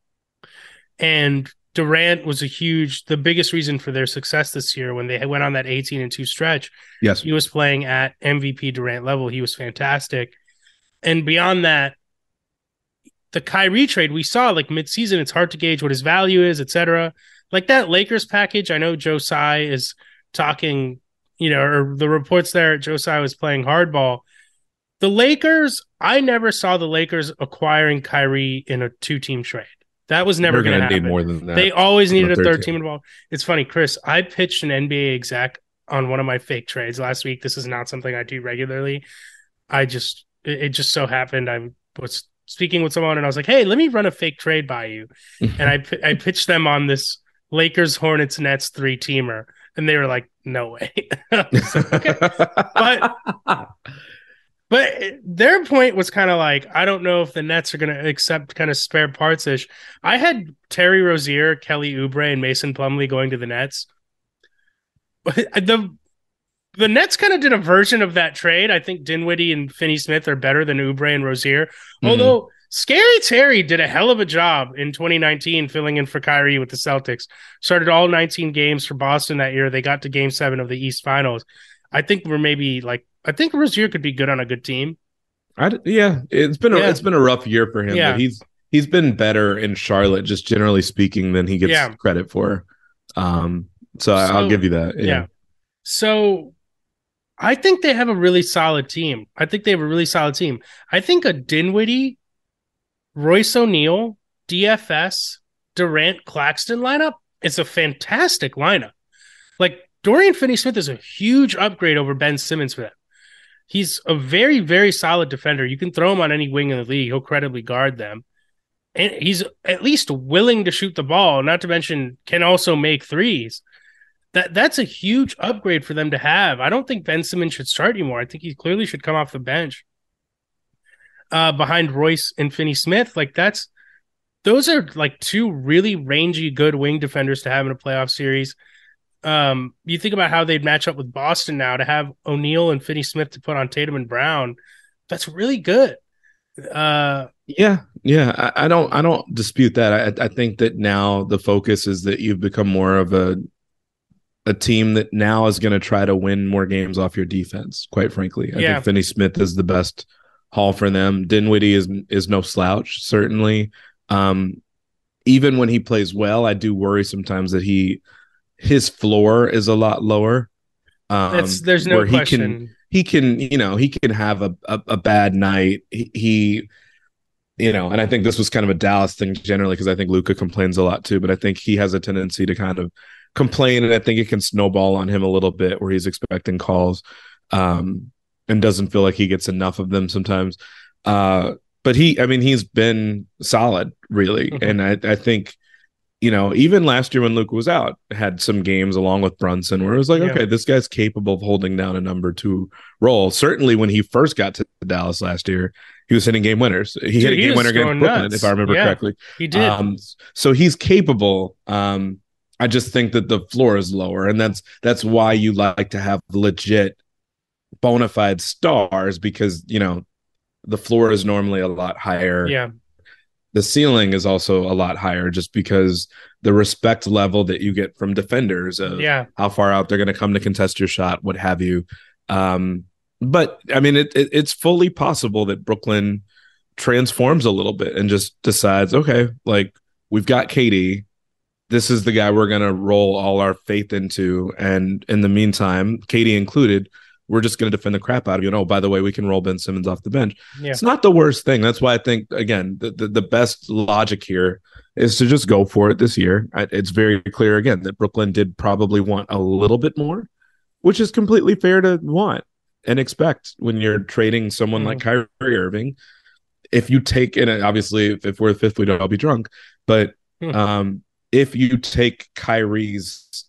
[SPEAKER 5] And Durant was a huge, the biggest reason for their success this year when they went on that eighteen and two stretch.
[SPEAKER 6] Yes.
[SPEAKER 5] He was playing at M V P Durant level. He was fantastic. And beyond that, the Kyrie trade, we saw like midseason, it's hard to gauge what his value is, et cetera. Like that Lakers package, I know Joe Tsai is talking, you know, or the reports there, Joe Tsai was playing hardball. The Lakers, I never saw the Lakers acquiring Kyrie in a two-team trade. That was never
[SPEAKER 6] They're
[SPEAKER 5] going to
[SPEAKER 6] gonna
[SPEAKER 5] happen.
[SPEAKER 6] need more than that.
[SPEAKER 5] They always
[SPEAKER 6] from a
[SPEAKER 5] needed a
[SPEAKER 6] third
[SPEAKER 5] third
[SPEAKER 6] team.
[SPEAKER 5] team involved. It's funny, Chris, I pitched an N B A exec on one of my fake trades last week. This is not something I do regularly. I just, it, it just so happened I was speaking with someone and I was like, hey, let me run a fake trade by you. and I I pitched them on this Lakers, Hornets, Nets three-teamer. And they were like, no way. I was like, okay. But But their point was kind of like, I don't know if the Nets are going to accept kind of spare parts ish. I had Terry Rozier, Kelly Oubre, and Mason Plumlee going to the Nets. The the Nets kind of did a version of that trade. I think Dinwiddie and Finney Smith are better than Oubre and Rozier. Mm-hmm. Although Scary Terry did a hell of a job in twenty nineteen filling in for Kyrie with the Celtics. Started all nineteen games for Boston that year. They got to game seven of the East Finals. I think we're maybe like, I think Rozier could be good on a good team.
[SPEAKER 6] I, yeah, it's been a,
[SPEAKER 5] Yeah.
[SPEAKER 6] it's been a rough year for him,
[SPEAKER 5] Yeah.
[SPEAKER 6] but he's he's been better in Charlotte, just generally speaking, than he gets
[SPEAKER 5] Yeah.
[SPEAKER 6] credit for. Um, so, I, I'll
[SPEAKER 5] So-
[SPEAKER 6] give you that.
[SPEAKER 5] Yeah.
[SPEAKER 6] Yeah.
[SPEAKER 5] So I think they have a really solid team. I think they have a really solid team. I think a Dinwiddie, Royce O'Neal, D F S, Durant, Claxton lineup is a fantastic lineup. Like Dorian Finney-Smith is a huge upgrade over Ben Simmons for them. He's a very, very solid defender. You can throw him on any wing in the league. He'll credibly guard them. And he's at least willing to shoot the ball, not to mention can also make threes. That That's a huge upgrade for them to have. I don't think Ben Simmons should start anymore. I think he clearly should come off the bench uh, behind Royce and Finney-Smith. Like that's those are like two really rangy, good wing defenders to have in a playoff series. Um, you think about how they'd match up with Boston now to have O'Neal and Finney Smith to put on Tatum and Brown. That's really good. Uh,
[SPEAKER 6] yeah, yeah. I, I don't, I don't dispute that. I, I think that now the focus is that you've become more of a, a team that now is going to try to win more games off your defense. Quite frankly, I
[SPEAKER 5] yeah.
[SPEAKER 6] think Finney Smith is the best haul for them. Dinwiddie is is no slouch, certainly. Um, even when he plays well, I do worry sometimes that he his floor is a lot lower. Um,
[SPEAKER 5] That's, there's no question.
[SPEAKER 6] He can, he can, you know, he can have a a, a bad night. He, he, you know, and I think this was kind of a Dallas thing generally because I think Luka complains a lot too. But I think he has a tendency to kind of complain, and I think it can snowball on him a little bit where he's expecting calls um, and doesn't feel like he gets enough of them sometimes. Uh, but he, I mean, he's been solid, really. Mm-hmm. And I, I think, you know, even last year when Luka was out, had some games along with Brunson where it was like, yeah. okay, this guy's capable of holding down a number two role. Certainly when he first got to Dallas last year, he was hitting game winners. He Dude, hit a game winner against Brooklyn, nuts. if I remember yeah, correctly.
[SPEAKER 5] He did.
[SPEAKER 6] Um, so he's capable. Um, I just think that the floor is lower, and that's that's why you like to have legit bona fide stars, because, you know, the floor is normally a lot higher.
[SPEAKER 5] Yeah.
[SPEAKER 6] The ceiling is also a lot higher just because the respect level that you get from defenders of
[SPEAKER 5] yeah.
[SPEAKER 6] how far out they're going to come to contest your shot, what have you. Um, but, I mean, it, it, it's fully possible that Brooklyn transforms a little bit and just decides, okay, like, we've got K D. This is the guy we're going to roll all our faith into. And in the meantime, K D included, we're just going to defend the crap out of you. And, oh, by the way, we can roll Ben Simmons off the bench.
[SPEAKER 5] Yeah.
[SPEAKER 6] It's not the worst thing. That's why I think, again, the, the, the best logic here is to just go for it this year. It's very clear, again, that Brooklyn did probably want a little bit more, which is completely fair to want and expect when you're trading someone mm. like Kyrie Irving. If you take, and obviously if, if we're the fifth, we'd all be drunk, but mm. um, if you take Kyrie's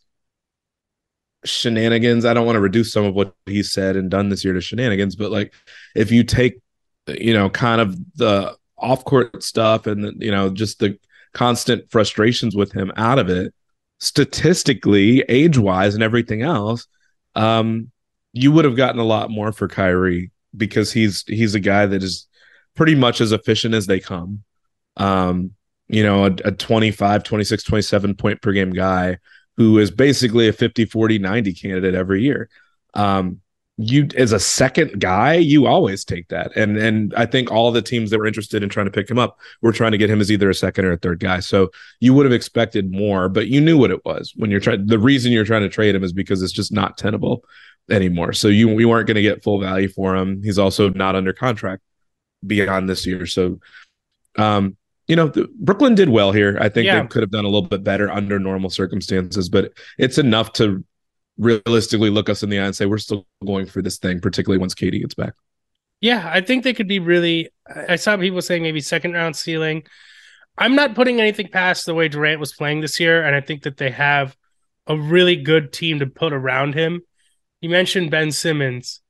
[SPEAKER 6] shenanigans, I don't want to reduce some of what he said and done this year to shenanigans, but like if you take, you know, kind of the off-court stuff and the, you know, just the constant frustrations with him out of it, statistically, age-wise and everything else, um, you would have gotten a lot more for Kyrie because he's he's a guy that is pretty much as efficient as they come. Um, you know, a, a twenty-five, twenty-six, twenty-seven point per game guy who is basically a fifty, forty, ninety candidate every year. Um, you, as a second guy, you always take that. And and I think all the teams that were interested in trying to pick him up were trying to get him as either a second or a third guy. So you would have expected more, but you knew what it was when you're trying. The reason you're trying to trade him is because it's just not tenable anymore. So you we weren't going to get full value for him. He's also not under contract beyond this year. So, um, you know, the, Brooklyn did well here. I think yeah. they could have done a little bit better under normal circumstances, but it's enough to realistically look us in the eye and say we're still going for this thing, particularly once K D gets back.
[SPEAKER 5] Yeah, I think they could be really. I saw people saying maybe second round ceiling. I'm not putting anything past the way Durant was playing this year, and I think that they have a really good team to put around him. You mentioned Ben Simmons.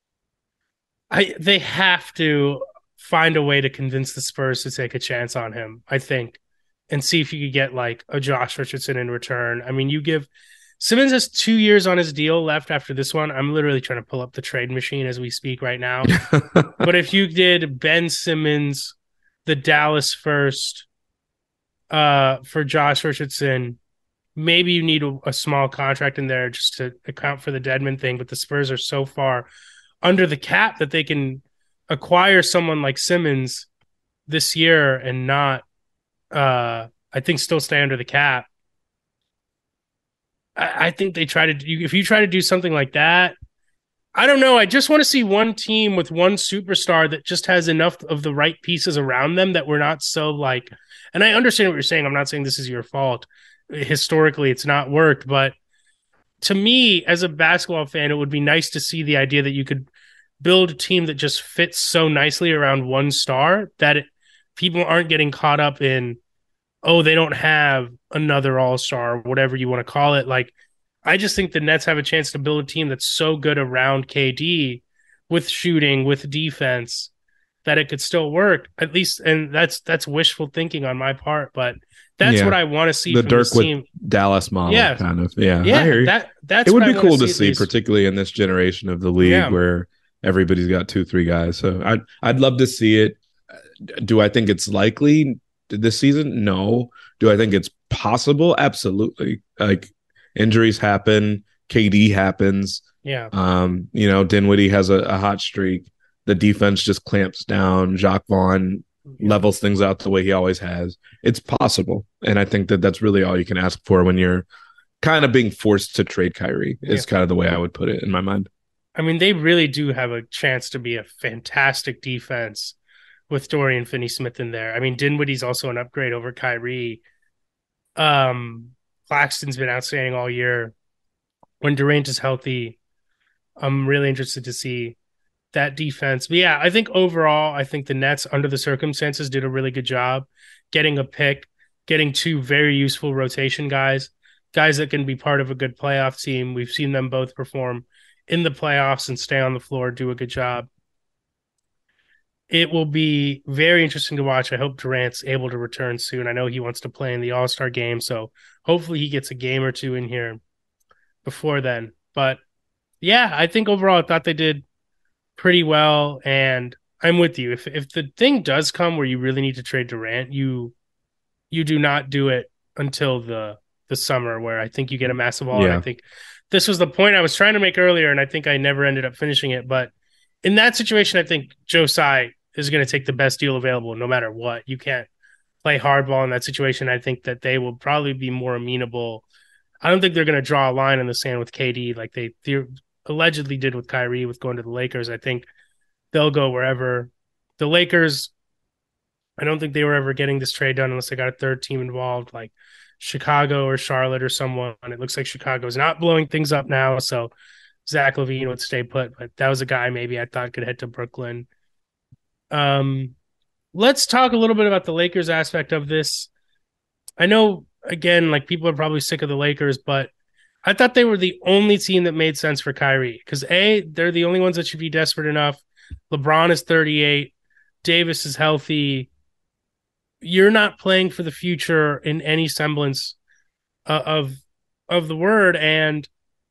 [SPEAKER 5] I they have to find a way to convince the Spurs to take a chance on him, I think, and see if you could get like a Josh Richardson in return. I mean, you give Simmons has two years on his deal left after this one. I'm literally trying to pull up the trade machine as we speak right now. But if you did Ben Simmons, the Dallas first, uh, for Josh Richardson, maybe you need a, a small contract in there just to account for the Dedmon thing. But the Spurs are so far under the cap that they can acquire someone like Simmons this year and not, uh, I think, still stay under the cap. I, I think they try to do, if you try to do something like that, I don't know. I just want to see one team with one superstar that just has enough of the right pieces around them that we're not so like, and I understand what you're saying. I'm not saying this is your fault. Historically, it's not worked, but to me, as a basketball fan, it would be nice to see the idea that you could build a team that just fits so nicely around one star that it, people aren't getting caught up in, oh, they don't have another all-star or whatever you want to call it. Like, I just think the Nets have a chance to build a team that's so good around K D with shooting, with defense, that it could still work, at least. And that's that's wishful thinking on my part, but that's
[SPEAKER 6] Yeah.
[SPEAKER 5] what I want to see
[SPEAKER 6] The
[SPEAKER 5] from
[SPEAKER 6] Dirk
[SPEAKER 5] this
[SPEAKER 6] with
[SPEAKER 5] team.
[SPEAKER 6] Dallas model,
[SPEAKER 5] Yeah.
[SPEAKER 6] kind of. Yeah,
[SPEAKER 5] Yeah,
[SPEAKER 6] I hear you.
[SPEAKER 5] that that's
[SPEAKER 6] it would
[SPEAKER 5] what
[SPEAKER 6] be
[SPEAKER 5] I wanna
[SPEAKER 6] cool to
[SPEAKER 5] see at
[SPEAKER 6] see,
[SPEAKER 5] least.
[SPEAKER 6] particularly in this generation of the league
[SPEAKER 5] Yeah.
[SPEAKER 6] where everybody's got two, three guys. So I'd I'd love to see it. Do I think it's likely this season? No. Do I think it's possible? Absolutely. Like injuries happen, K D happens.
[SPEAKER 5] Yeah.
[SPEAKER 6] Um, you know, Dinwiddie has a, a hot streak. The defense just clamps down. Jacques Vaughn levels things out the way he always has. It's possible. And I think that that's really all you can ask for when you're kind of being forced to trade Kyrie is
[SPEAKER 5] Yeah.
[SPEAKER 6] kind of the way I would put it in my mind.
[SPEAKER 5] I mean, they really do have a chance to be a fantastic defense with Dorian Finney-Smith in there. I mean, Dinwiddie's also an upgrade over Kyrie. Um, Claxton's been outstanding all year. When Durant is healthy, I'm really interested to see that defense. But yeah, I think overall, I think the Nets, under the circumstances, did a really good job getting a pick, getting two very useful rotation guys, guys that can be part of a good playoff team. We've seen them both perform in the playoffs and stay on the floor, do a good job. It will be very interesting to watch. I hope Durant's able to return soon. I know he wants to play in the All-Star game, so hopefully he gets a game or two in here before then. But yeah, I think overall I thought they did pretty well, and I'm with you. If if the thing does come where you really need to trade Durant, you you do not do it until the the summer, where I think you get a massive haul.
[SPEAKER 6] Yeah.
[SPEAKER 5] And I think this was the point I was trying to make earlier, and I think I never ended up finishing it. But in that situation, I think Joe Tsai is going to take the best deal available no matter what. You can't play hardball in that situation. I think that they will probably be more amenable. I don't think they're going to draw a line in the sand with K D like they the- allegedly did with Kyrie with going to the Lakers. I think they'll go wherever. The Lakers, I don't think they were ever getting this trade done unless they got a third team involved, like Chicago or Charlotte or someone. It looks like Chicago's not blowing things up now, so Zach LaVine would stay put, but that was a guy maybe I thought could head to Brooklyn. Um, let's talk a little bit about the Lakers aspect of this. I know, again, like people are probably sick of the Lakers, but I thought they were the only team that made sense for Kyrie because A, they're the only ones that should be desperate enough. LeBron is thirty-eight. Davis is healthy. You're not playing for the future in any semblance uh, of of the word, and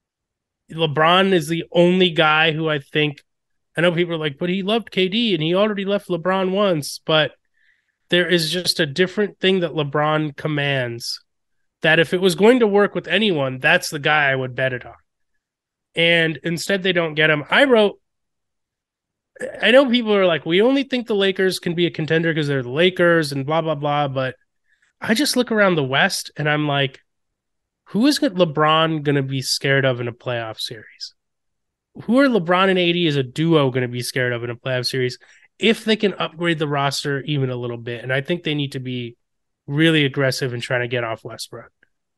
[SPEAKER 5] LeBron is the only guy who I think, I know people are like, but he loved K D and he already left LeBron once, but there is just a different thing that LeBron commands that if it was going to work with anyone, that's the guy I would bet it on. And instead they don't get him. I wrote, I know people are like, we only think the Lakers can be a contender because they're the Lakers and blah, blah, blah. But I just look around the West and I'm like, who is LeBron going to be scared of in a playoff series? Who are LeBron and A D as a duo going to be scared of in a playoff series if they can upgrade the roster even a little bit? And I think they need to be really aggressive in trying to get off Westbrook.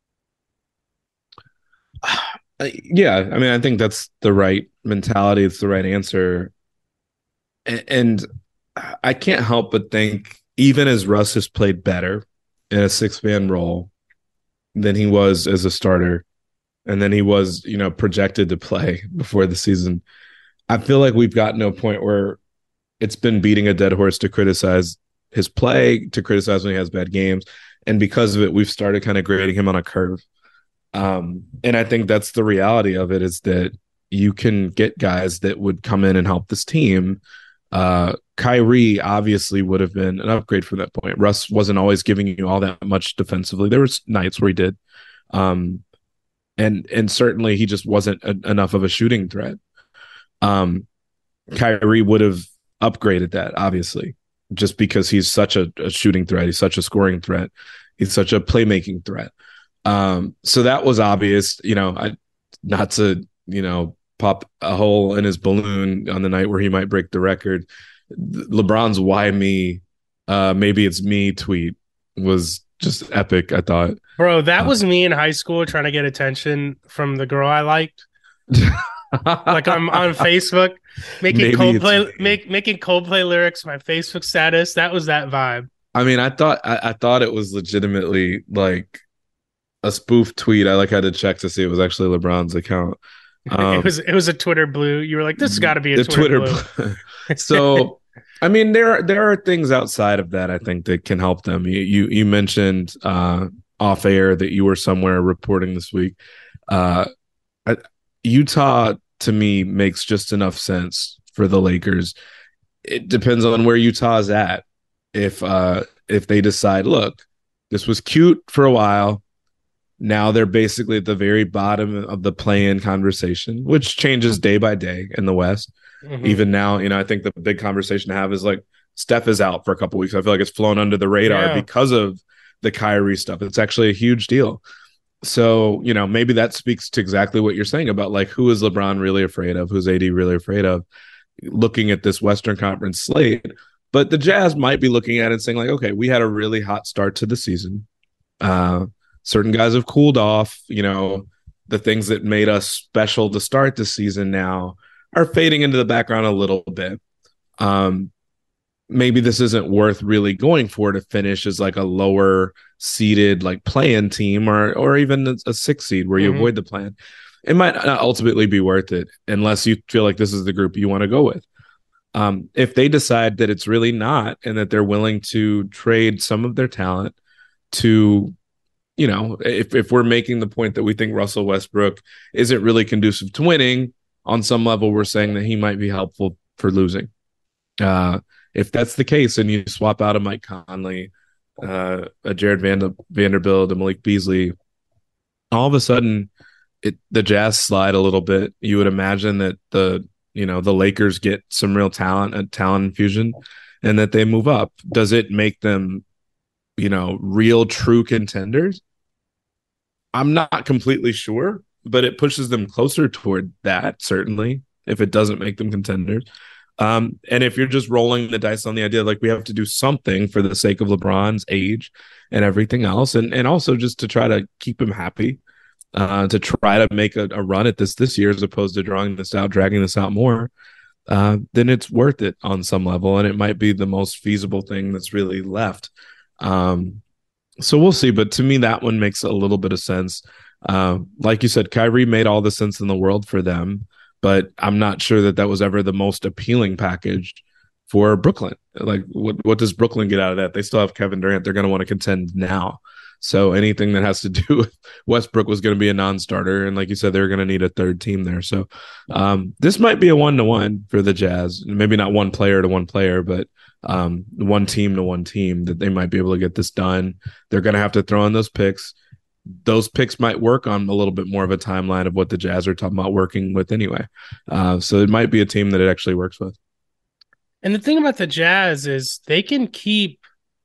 [SPEAKER 6] Yeah, I mean, I think that's the right mentality. It's the right answer. And, and I can't help but think, even as Russ has played better in a six-man role than he was as a starter, and then he was, you know, projected to play before the season, I feel like we've gotten to a point where it's been beating a dead horse to criticize his play, to criticize when he has bad games. And because of it, we've started kind of grading him on a curve. Um, and I think that's the reality of it, is that you can get guys that would come in and help this team. Uh, Kyrie obviously would have been an upgrade from that point. Russ wasn't always giving you all that much defensively. There was nights where he did. Um, and, and certainly he just wasn't a, enough of a shooting threat. Um, Kyrie would have upgraded that, obviously, just because he's such a, a shooting threat. He's such a scoring threat. He's such a playmaking threat. Um, so that was obvious, you know, I, not to, you know, pop a hole in his balloon on the night where he might break the record. LeBron's "Why me? Uh, maybe it's me" tweet was just epic, I thought.
[SPEAKER 5] Bro, that
[SPEAKER 6] uh,
[SPEAKER 5] was me in high school trying to get attention from the girl I liked. Like I'm on Facebook making
[SPEAKER 6] Maybe
[SPEAKER 5] Coldplay make making Coldplay lyrics my Facebook status. That was that vibe.
[SPEAKER 6] I mean, I thought I, I thought it was legitimately like a spoof tweet. I like had to check to see it was actually LeBron's account. Um,
[SPEAKER 5] it was it was a Twitter blue. You were like, this has got to be a
[SPEAKER 6] the
[SPEAKER 5] Twitter,
[SPEAKER 6] Twitter
[SPEAKER 5] blue.
[SPEAKER 6] blue. So I mean, there are there are things outside of that I think that can help them. You you, you mentioned uh, off air that you were somewhere reporting this week. Uh, I, Utah to me makes just enough sense for the Lakers. It depends on where Utah's at. If uh, if they decide, look, this was cute for a while. Now they're basically at the very bottom of the play-in conversation, which changes day by day in the West. Mm-hmm. Even now, you know, I think the big conversation to have is like Steph is out for a couple weeks. I feel like it's flown under the radar yeah. because of the Kyrie stuff. It's actually a huge deal. So, you know, maybe that speaks to exactly what you're saying about like, who is LeBron really afraid of? Who's A D really afraid of? Looking at this Western Conference slate. But the Jazz might be looking at it and saying like, okay, we had a really hot start to the season. Uh, certain guys have cooled off. You know, the things that made us special to start the season now are fading into the background a little bit. Um, maybe this isn't worth really going for to finish as like a lower seeded like play-in team or or even a, a six seed where you mm-hmm. avoid the plan. It might not ultimately be worth it unless you feel like this is the group you want to go with. Um, if they decide that it's really not and that they're willing to trade some of their talent to, you know, if, if we're making the point that we think Russell Westbrook isn't really conducive to winning, on some level, we're saying that he might be helpful for losing. Uh, if that's the case, and you swap out a Mike Conley, uh, a Jared Vander- Vanderbilt, a Malik Beasley, all of a sudden, it the Jazz slide a little bit. You would imagine that the you know the Lakers get some real talent, a talent infusion, and that they move up. Does it make them, you know, real true contenders? I'm not completely sure. But it pushes them closer toward that, certainly, if it doesn't make them contenders. Um, and if you're just rolling the dice on the idea, like we have to do something for the sake of LeBron's age and everything else, and, and also just to try to keep him happy, uh, to try to make a, a run at this this year as opposed to drawing this out, dragging this out more, uh, then it's worth it on some level. And it might be the most feasible thing that's really left. Um, so we'll see. But to me, that one makes a little bit of sense. Uh, like you said, Kyrie made all the sense in the world for them, but I'm not sure that that was ever the most appealing package for Brooklyn. Like, what what does Brooklyn get out of that? They still have Kevin Durant. They're going to want to contend now. So anything that has to do with Westbrook was going to be a non-starter, and like you said, they're going to need a third team there. So um, this might be a one-to-one for the Jazz. Maybe not one player to one player, but um, one team to one team that they might be able to get this done. They're going to have to throw in those picks. Those picks might work on a little bit more of a timeline of what the Jazz are talking about working with anyway. Uh, so it might be a team that it actually works with.
[SPEAKER 5] And the thing about the Jazz is they can keep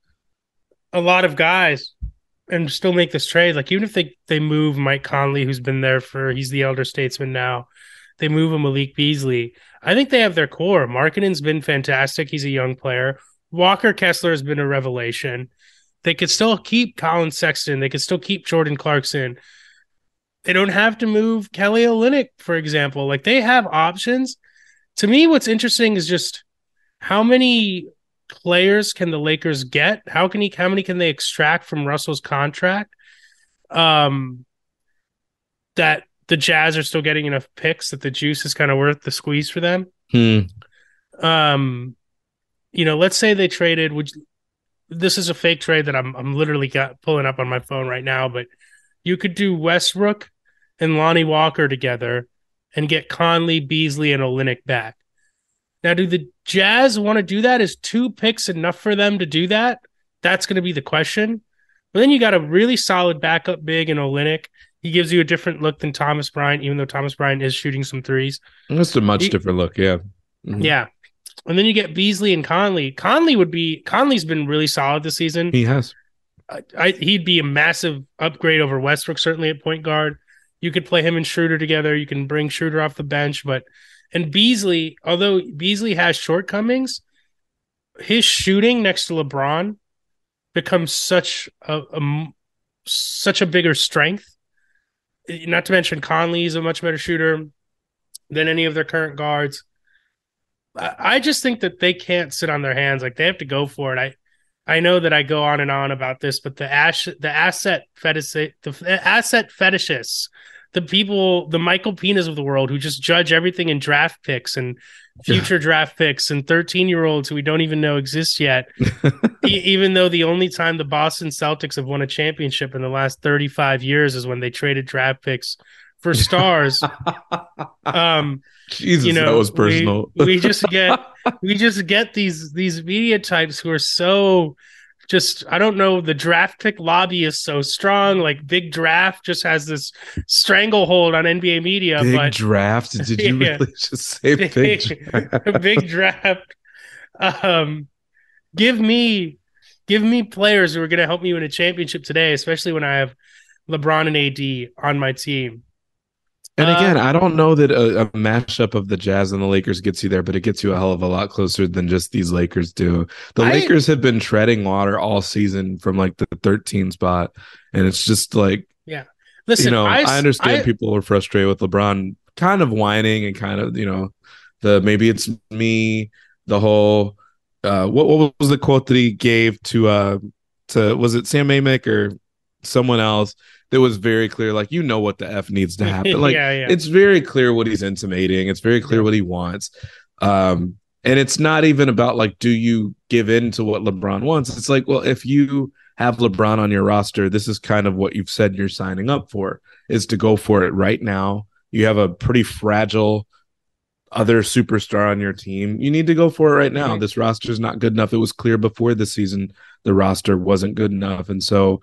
[SPEAKER 5] a lot of guys and still make this trade. Like even if they, they move Mike Conley, who's been there for, he's the elder statesman now, they move a Malik Beasley. I think they have their core. Markkanen's been fantastic. He's a young player. Walker Kessler has been a revelation. They could still keep Colin Sexton. They could still keep Jordan Clarkson. They don't have to move Kelly Olynyk, for example. Like they have options. To me, what's interesting is just how many players can the Lakers get? How can he? How many can they extract from Russell's contract? Um, that the Jazz are still getting enough picks that the juice is kind of worth the squeeze for them.
[SPEAKER 6] Hmm.
[SPEAKER 5] Um, you know, let's say they traded. Would this is a fake trade that I'm I'm literally got pulling up on my phone right now, but you could do Westbrook and Lonnie Walker together and get Conley, Beasley, and Olynyk back. Now, do the Jazz want to do that? Is two picks enough for them to do that? That's going to be the question. But then you got a really solid backup big in Olynyk. He gives you a different look than Thomas Bryant, even though Thomas Bryant is shooting some threes.
[SPEAKER 6] That's a much he, different look, yeah.
[SPEAKER 5] Mm-hmm. Yeah. And then you get Beasley and Conley. Conley would be Conley's been really solid this season.
[SPEAKER 6] He has.
[SPEAKER 5] I, I, he'd be a massive upgrade over Westbrook, certainly at point guard. You could play him and Schroeder together. You can bring Schroeder off the bench, but and Beasley, although Beasley has shortcomings, his shooting next to LeBron becomes such a, a such a bigger strength. Not to mention Conley is a much better shooter than any of their current guards. I just think that they can't sit on their hands. Like they have to go for it. I, I know that I go on and on about this, but the ash, the asset fetish, the asset fetishists, the people, the Michael Pinas of the world who just judge everything in draft picks and future draft picks and thirteen-year-olds who we don't even know exist yet, e- even though the only time the Boston Celtics have won a championship in the last thirty-five years is when they traded draft picks for stars. um,
[SPEAKER 6] Jesus,
[SPEAKER 5] you know,
[SPEAKER 6] that was personal.
[SPEAKER 5] We, we just get we just get these these media types who are so just, I don't know, the draft pick lobby is so strong. Like Big Draft just has this stranglehold on N B A media.
[SPEAKER 6] Big
[SPEAKER 5] but,
[SPEAKER 6] Draft? Did you
[SPEAKER 5] yeah,
[SPEAKER 6] really just say Big, big Draft?
[SPEAKER 5] Big Draft. Um, give me, give me players who are going to help me win a championship today, especially when I have LeBron and A D on my team.
[SPEAKER 6] And again,
[SPEAKER 5] uh,
[SPEAKER 6] I don't know that a, a matchup of the Jazz and the Lakers gets you there, but it gets you a hell of a lot closer than just these Lakers do. The
[SPEAKER 5] I,
[SPEAKER 6] Lakers have been treading water all season from like the thirteen spot, and it's just like,
[SPEAKER 5] yeah. Listen,
[SPEAKER 6] you know, I,
[SPEAKER 5] I
[SPEAKER 6] understand
[SPEAKER 5] I,
[SPEAKER 6] people are frustrated with LeBron kind of whining and kind of, you know, the maybe it's me, the whole uh, what what was the quote that he gave to uh to was it Sam Amick or someone else? That was very clear, like, you know what the F needs to happen. Like,
[SPEAKER 5] yeah, yeah.
[SPEAKER 6] It's very clear what he's intimating. It's very clear yeah. what he wants. Um, and it's not even about, like, do you give in to what LeBron wants? It's like, well, if you have LeBron on your roster, this is kind of what you've said you're signing up for, is to go for it right now. You have a pretty fragile other superstar on your team. You need to go for it right now. Right. This roster is not good enough. It was clear before the season the roster wasn't good enough. And so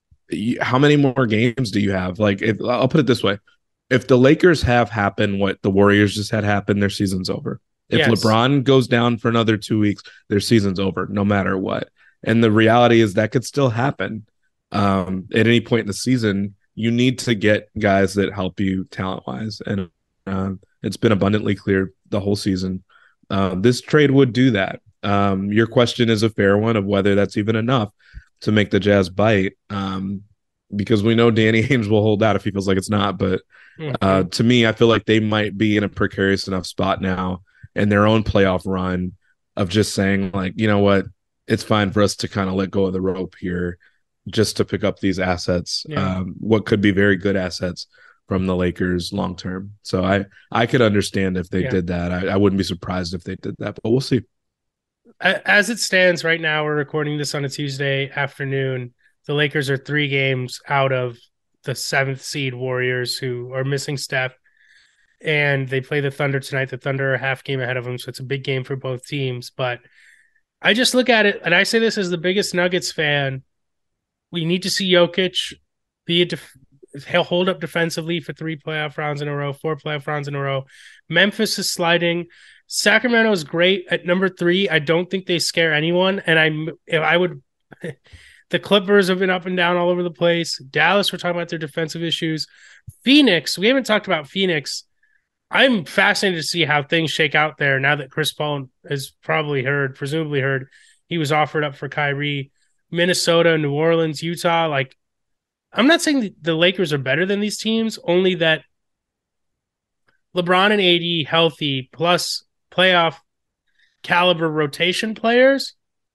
[SPEAKER 6] how many more games do you have? Like, if I'll put it this way, if the Lakers have happened what the Warriors just had happen, their season's over. If yes. LeBron goes down for another two weeks, their season's over, no matter what. And the reality is that could still happen. Um, at any point in the season, you need to get guys that help you talent-wise. And uh, it's been abundantly clear the whole season. Uh, this trade would do that. Um, your question is a fair one of whether that's even enough to make the Jazz bite, um, because we know Danny Ainge will hold out if he feels like it's not. But uh, to me, I feel like they might be in a precarious enough spot now in their own playoff run of just saying, like, you know what, it's fine for us to kind of let go of the rope here just to pick up these assets, yeah. um, what could be very good assets from the Lakers long term. So I, I could understand if they yeah. did that. I, I wouldn't be surprised if they did that, but we'll see.
[SPEAKER 5] As it stands right now, we're recording this on a Tuesday afternoon. The Lakers are three games out of the seventh seed Warriors, who are missing Steph, and they play the Thunder tonight. The Thunder are a half game ahead of them, so it's a big game for both teams. But I just look at it, and I say this as the biggest Nuggets fan. We need to see Jokic be a def- he'll hold up defensively for three playoff rounds in a row, four playoff rounds in a row. Memphis is sliding. Sacramento is great at number three. I don't think they scare anyone. And I, if I would, the Clippers have been up and down all over the place. Dallas, we're talking about their defensive issues. Phoenix, we haven't talked about Phoenix. I'm fascinated to see how things shake out there now that Chris Paul has probably heard, presumably heard, he was offered up for Kyrie. Minnesota, New Orleans, Utah. Like, I'm not saying the Lakers are better than these teams, only that LeBron and A D healthy plus playoff caliber rotation players,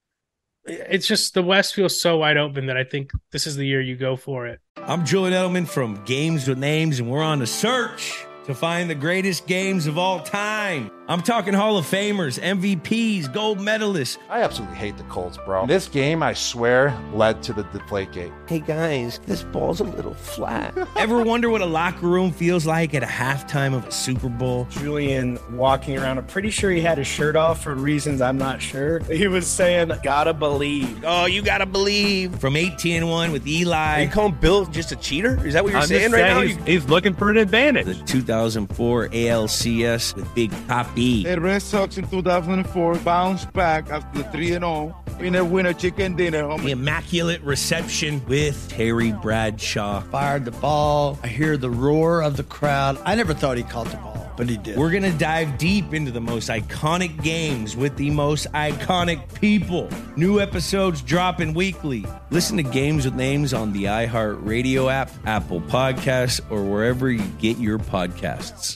[SPEAKER 5] it's just the West feels so wide open that I think this is the year you go for it.
[SPEAKER 3] I'm Julian Edelman from Games with Names, and we're on a search to find the greatest games of all time. I'm talking Hall of Famers, M V Ps, gold medalists.
[SPEAKER 7] I absolutely hate the Colts, bro. This game, I swear, led to the Deflategate.
[SPEAKER 8] Hey, guys, this ball's a little flat.
[SPEAKER 3] Ever wonder what a locker room feels like at a halftime of a Super Bowl?
[SPEAKER 9] Julian walking around, I'm pretty sure he had his shirt off for reasons I'm not sure. He was saying, gotta believe.
[SPEAKER 3] Oh, you gotta believe. From eighteen and one with Eli.
[SPEAKER 8] Are you calling Bill just a cheater? Is that what you're
[SPEAKER 9] I'm
[SPEAKER 8] saying right
[SPEAKER 9] saying
[SPEAKER 8] now?
[SPEAKER 9] He's, he's looking for an advantage.
[SPEAKER 3] The two thousand four A L C S with Big Papi.
[SPEAKER 10] The Red Sox in two thousand four bounced back after the three and oh. Winner, winner, chicken dinner. Homie.
[SPEAKER 3] The immaculate reception with Terry Bradshaw.
[SPEAKER 11] Fired the ball. I hear the roar of the crowd. I never thought he caught the ball, but he did.
[SPEAKER 3] We're going to dive deep into the most iconic games with the most iconic people. New episodes dropping weekly. Listen to Games with Names on the iHeartRadio app, Apple Podcasts, or wherever you get your podcasts.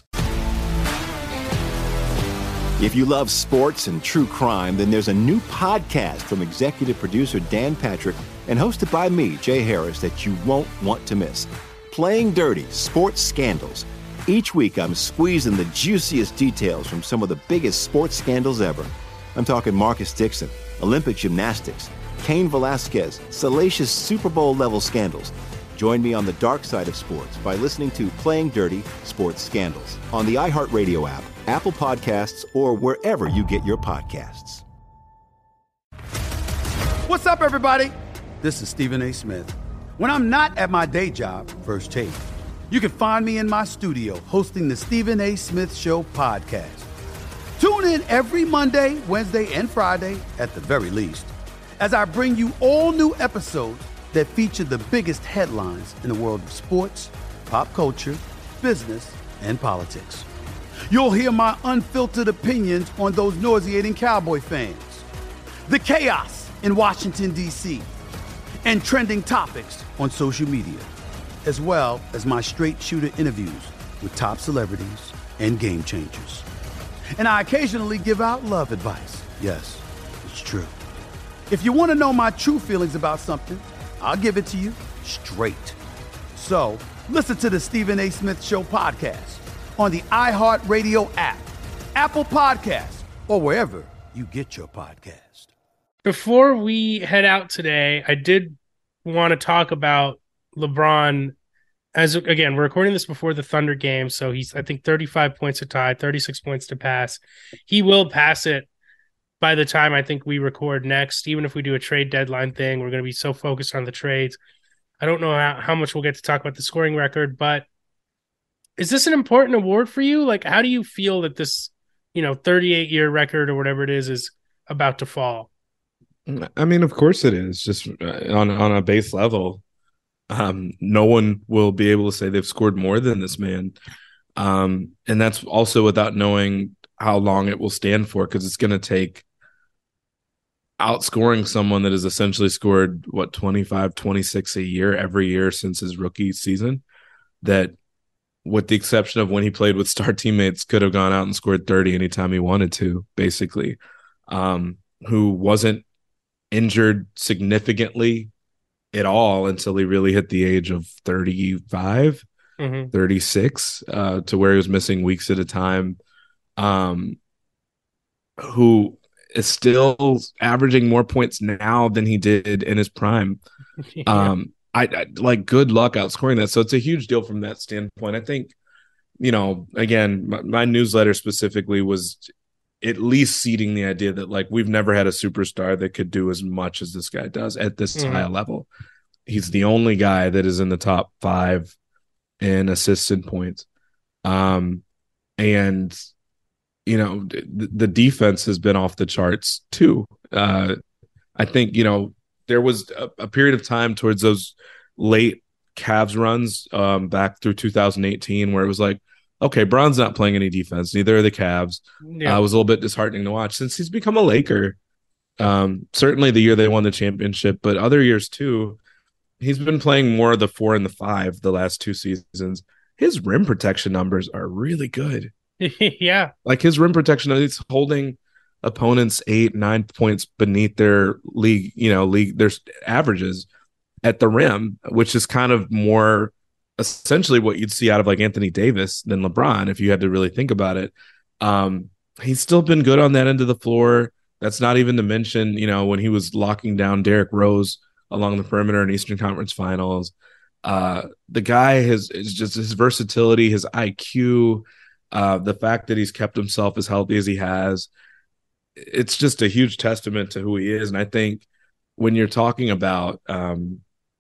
[SPEAKER 4] If you love sports and true crime, then there's a new podcast from executive producer Dan Patrick and hosted by me, Jay Harris, that you won't want to miss. Playing Dirty: Sports Scandals. Each week, I'm squeezing the juiciest details from some of the biggest sports scandals ever. I'm talking Marcus Dixon, Olympic gymnastics, Cain Velasquez, salacious Super Bowl-level scandals. Join me on the dark side of sports by listening to Playing Dirty Sports Scandals on the iHeartRadio app, Apple Podcasts, or wherever you get your podcasts.
[SPEAKER 12] What's up, everybody? This is Stephen A. Smith. When I'm not at my day job, First Take, you can find me in my studio hosting the Stephen A. Smith Show podcast. Tune in every Monday, Wednesday, and Friday, at the very least, as I bring you all new episodes that feature the biggest headlines in the world of sports, pop culture, business, and politics. You'll hear my unfiltered opinions on those nauseating Cowboy fans, the chaos in Washington, D C, and trending topics on social media, as well as my straight shooter interviews with top celebrities and game changers. And I occasionally give out love advice. Yes, it's true. If you want to know my true feelings about something, I'll give it to you straight. So listen to the Stephen A. Smith Show podcast on the iHeartRadio app, Apple Podcasts, or wherever you get your podcast.
[SPEAKER 5] Before we head out today, I did want to talk about LeBron. As again, we're recording this before the Thunder game, so he's, I think, thirty-five points to tie, thirty-six points to pass. He will pass it by the time I think we record next. Even if we do a trade deadline thing, we're going to be so focused on the trades. I don't know how, how much we'll get to talk about the scoring record, but is this an important award for you? Like, how do you feel that this, you know, thirty-eight year record or whatever it is, is about to fall?
[SPEAKER 6] I mean, of course it is. Just on, on a base level, um, no one will be able to say they've scored more than this man. Um, and that's also without knowing how long it will stand for, because it's going to take outscoring someone that has essentially scored, what, twenty-five, twenty-six a year every year since his rookie season, that with the exception of when he played with star teammates, could have gone out and scored thirty anytime he wanted to, basically, um, who wasn't injured significantly at all until he really hit the age of thirty-five, mm-hmm. thirty-six, uh, to where he was missing weeks at a time, um, who is still averaging more points now than he did in his prime. Yeah. Um, I, I like good luck outscoring that. So it's a huge deal from that standpoint. I think, you know, again, my, my newsletter specifically was at least seeding the idea that, like, we've never had a superstar that could do as much as this guy does at this mm-hmm. high level. He's the only guy that is in the top five in assists and points. Um, and, you know, the, the defense has been off the charts too. Uh, I think, you know, there was a, a period of time towards those late Cavs runs um, back through two thousand eighteen where it was like, okay, Bron's not playing any defense. Neither are the Cavs. Yeah. Uh, it was a little bit disheartening to watch since he's become a Laker. Um, certainly the year they won the championship, but other years too, he's been playing more of the four and the five the last two seasons. His rim protection numbers are really good.
[SPEAKER 5] Yeah.
[SPEAKER 6] Like his rim protection, he's holding opponents eight, nine points beneath their league, you know, league, their averages at the rim, which is kind of more essentially what you'd see out of like Anthony Davis than LeBron, if you had to really think about it. Um, he's still been good on that end of the floor. That's not even to mention, you know, when he was locking down Derrick Rose along the perimeter in Eastern Conference Finals. Uh, the guy has is just his versatility, his I Q, uh, the fact that he's kept himself as healthy as he has. It's just a huge testament to who he is. And I think when you're talking about, um,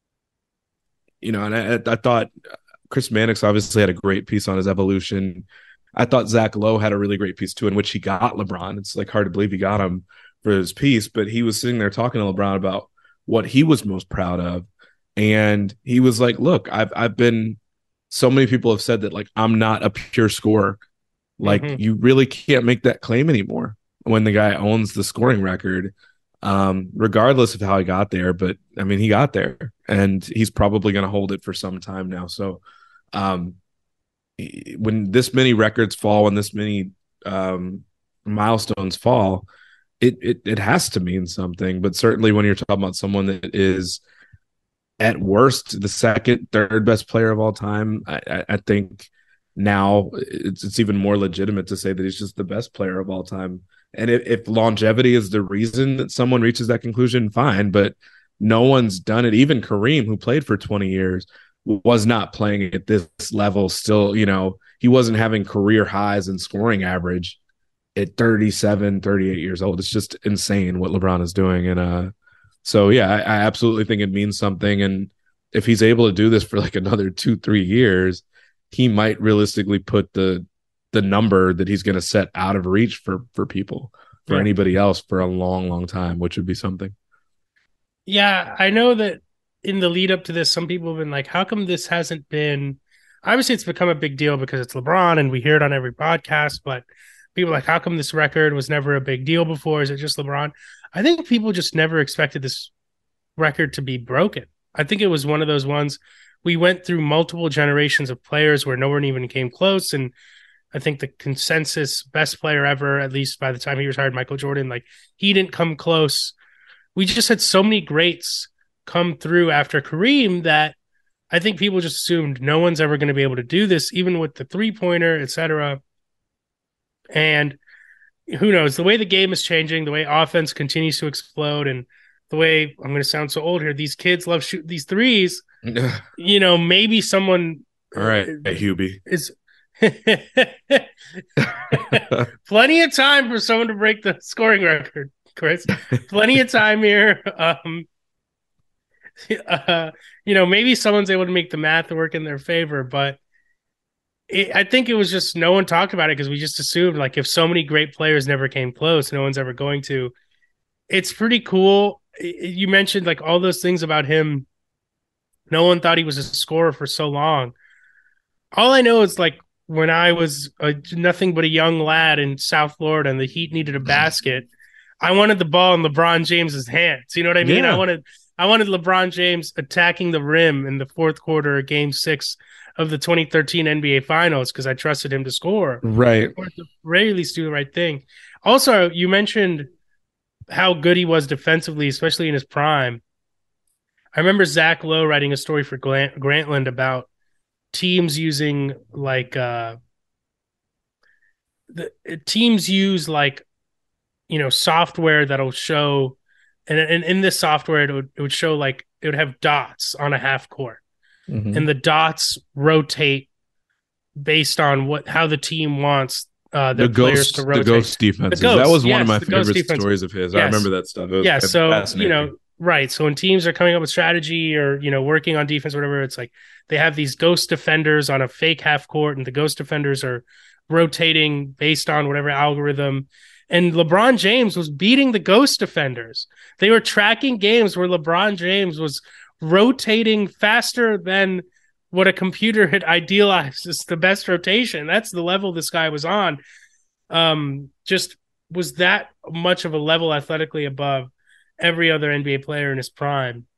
[SPEAKER 6] you know, and I, I thought Chris Mannix obviously had a great piece on his evolution. I thought Zach Lowe had a really great piece too, in which he got LeBron. It's like hard to believe he got him for his piece, but he was sitting there talking to LeBron about what he was most proud of. And he was like, look, I've, I've been, so many people have said that, like, I'm not a pure scorer. Like mm-hmm. you really can't make that claim anymore when the guy owns the scoring record, um, regardless of how he got there. But I mean, he got there and he's probably going to hold it for some time now. So um, when this many records fall, when this many um, milestones fall, it, it, it has to mean something. But certainly when you're talking about someone that is at worst the second, third best player of all time, I, I, I think now it's, it's even more legitimate to say that he's just the best player of all time. And if, if longevity is the reason that someone reaches that conclusion, fine. But no one's done it. Even Kareem, who played for twenty years, was not playing at this level. Still, you know, he wasn't having career highs in scoring average at thirty-seven, thirty-eight years old. It's just insane what LeBron is doing. And uh, so, yeah, I, I absolutely think it means something. And if he's able to do this for like another two, three years, he might realistically put the the number that he's going to set out of reach for for people, for
[SPEAKER 5] Yeah.
[SPEAKER 6] anybody else for a long, long time, which would be something.
[SPEAKER 5] Yeah, I know that in the lead up to this, some people have been like, how come this hasn't been, obviously it's become a big deal because it's LeBron and we hear it on every podcast, but people are like, how come this record was never a big deal before? Is it just LeBron? I think people just never expected this record to be broken. I think it was one of those ones, we went through multiple generations of players where no one even came close. And I think the consensus best player ever, at least by the time he retired, Michael Jordan, like he didn't come close. We just had so many greats come through after Kareem that I think people just assumed no one's ever going to be able to do this, even with the three-pointer, et cetera. And who knows, the way the game is changing, the way offense continues to explode, and the way, I'm going to sound so old here, these kids love shooting these threes, you know, maybe someone...
[SPEAKER 6] All right, hey, Hubie.
[SPEAKER 5] Is plenty of time for someone to break the scoring record, Chris. Plenty of time here. Um, uh, you know, maybe someone's able to make the math work in their favor, but it, I think it was just no one talked about it because we just assumed, like, if so many great players never came close, no one's ever going to. It's pretty cool. You mentioned like all those things about him. No one thought he was a scorer for so long. All I know is like when I was a, nothing but a young lad in South Florida and the Heat needed a basket, I wanted the ball in LeBron James's hands. You know what I mean?
[SPEAKER 6] Yeah.
[SPEAKER 5] I wanted I wanted LeBron James attacking the rim in the fourth quarter of Game Six of the twenty thirteen N B A Finals because I trusted him to score.
[SPEAKER 6] Right.
[SPEAKER 5] Or at the very least do the right thing. Also, you mentioned how good he was defensively, especially in his prime. I remember Zach Lowe writing a story for Grant- Grantland about teams using like uh, the teams use like, you know, software that'll show, and, and in this software, it would, it would show like, it would have dots on a half court,
[SPEAKER 6] Mhm.
[SPEAKER 5] and the dots rotate based on what, how the team wants uh, their
[SPEAKER 6] the
[SPEAKER 5] players
[SPEAKER 6] ghost,
[SPEAKER 5] to
[SPEAKER 6] the
[SPEAKER 5] rotate.
[SPEAKER 6] ghost defenses.
[SPEAKER 5] The ghost,
[SPEAKER 6] that was one
[SPEAKER 5] yes,
[SPEAKER 6] of my
[SPEAKER 5] the ghost
[SPEAKER 6] favorite
[SPEAKER 5] defense.
[SPEAKER 6] stories of his. I
[SPEAKER 5] Yes.
[SPEAKER 6] remember that stuff. It was
[SPEAKER 5] Yeah, so,
[SPEAKER 6] fascinating.
[SPEAKER 5] you know, right. So when teams are coming up with strategy or, you know, working on defense or whatever, it's like they have these ghost defenders on a fake half court, and the ghost defenders are rotating based on whatever algorithm. And LeBron James was beating the ghost defenders. They were tracking games where LeBron James was rotating faster than what a computer had idealized as the best rotation. That's the level this guy was on. Um, just was that much of a level athletically above every other N B A player in his prime.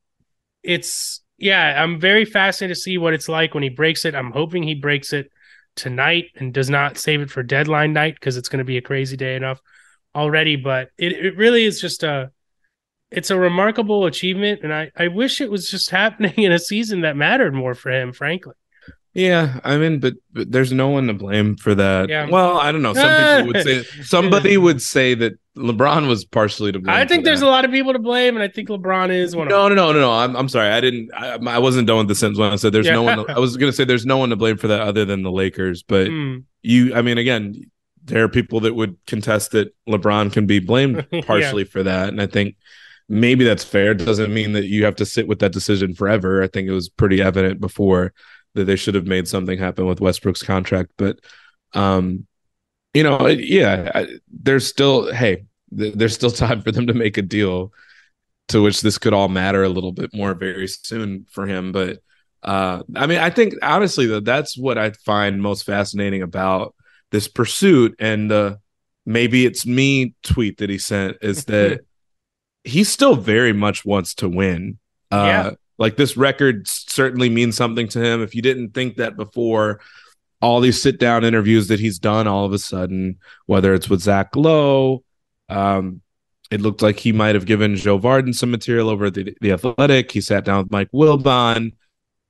[SPEAKER 5] It's, yeah, I'm very fascinated to see what it's like when he breaks it. I'm hoping he breaks it tonight and does not save it for deadline night because it's going to be a crazy day enough already. But it, it really is just a, it's a remarkable achievement. And I, I wish it was just happening in a season that mattered more for him, frankly.
[SPEAKER 6] Yeah, I mean, but, but there's no one to blame for that.
[SPEAKER 5] Yeah.
[SPEAKER 6] Well, I don't know. Some people would say somebody would say that LeBron was partially to blame.
[SPEAKER 5] I think
[SPEAKER 6] for
[SPEAKER 5] there's
[SPEAKER 6] that.
[SPEAKER 5] a lot of people to blame, and I think LeBron is one
[SPEAKER 6] No,
[SPEAKER 5] of them.
[SPEAKER 6] no, no, no, no. I'm I'm sorry. I didn't. I, I wasn't done with the sentence when I said there's
[SPEAKER 5] Yeah.
[SPEAKER 6] no one. I was going to say there's no one to blame for that other than the Lakers. But
[SPEAKER 5] Hmm.
[SPEAKER 6] you, I mean, again, there are people that would contest that LeBron can be blamed
[SPEAKER 5] Yeah.
[SPEAKER 6] partially for that, and I think maybe that's fair. It doesn't mean that you have to sit with that decision forever. I think it was pretty evident before that they should have made something happen with Westbrook's contract. But, um, you know, yeah, I, there's still, hey, th- there's still time for them to make a deal to which this could all matter a little bit more very soon for him. But, uh, I mean, I think honestly, though, that's what I find most fascinating about this pursuit. And uh, maybe it's me tweet that he sent is that he still very much wants to win. Uh,
[SPEAKER 5] Yeah.
[SPEAKER 6] Like this record certainly means something to him. If you didn't think that before, all these sit down interviews that he's done all of a sudden, whether it's with Zach Lowe, um, it looked like he might have given Joe Varden some material over at the, the Athletic. He sat down with Mike Wilbon.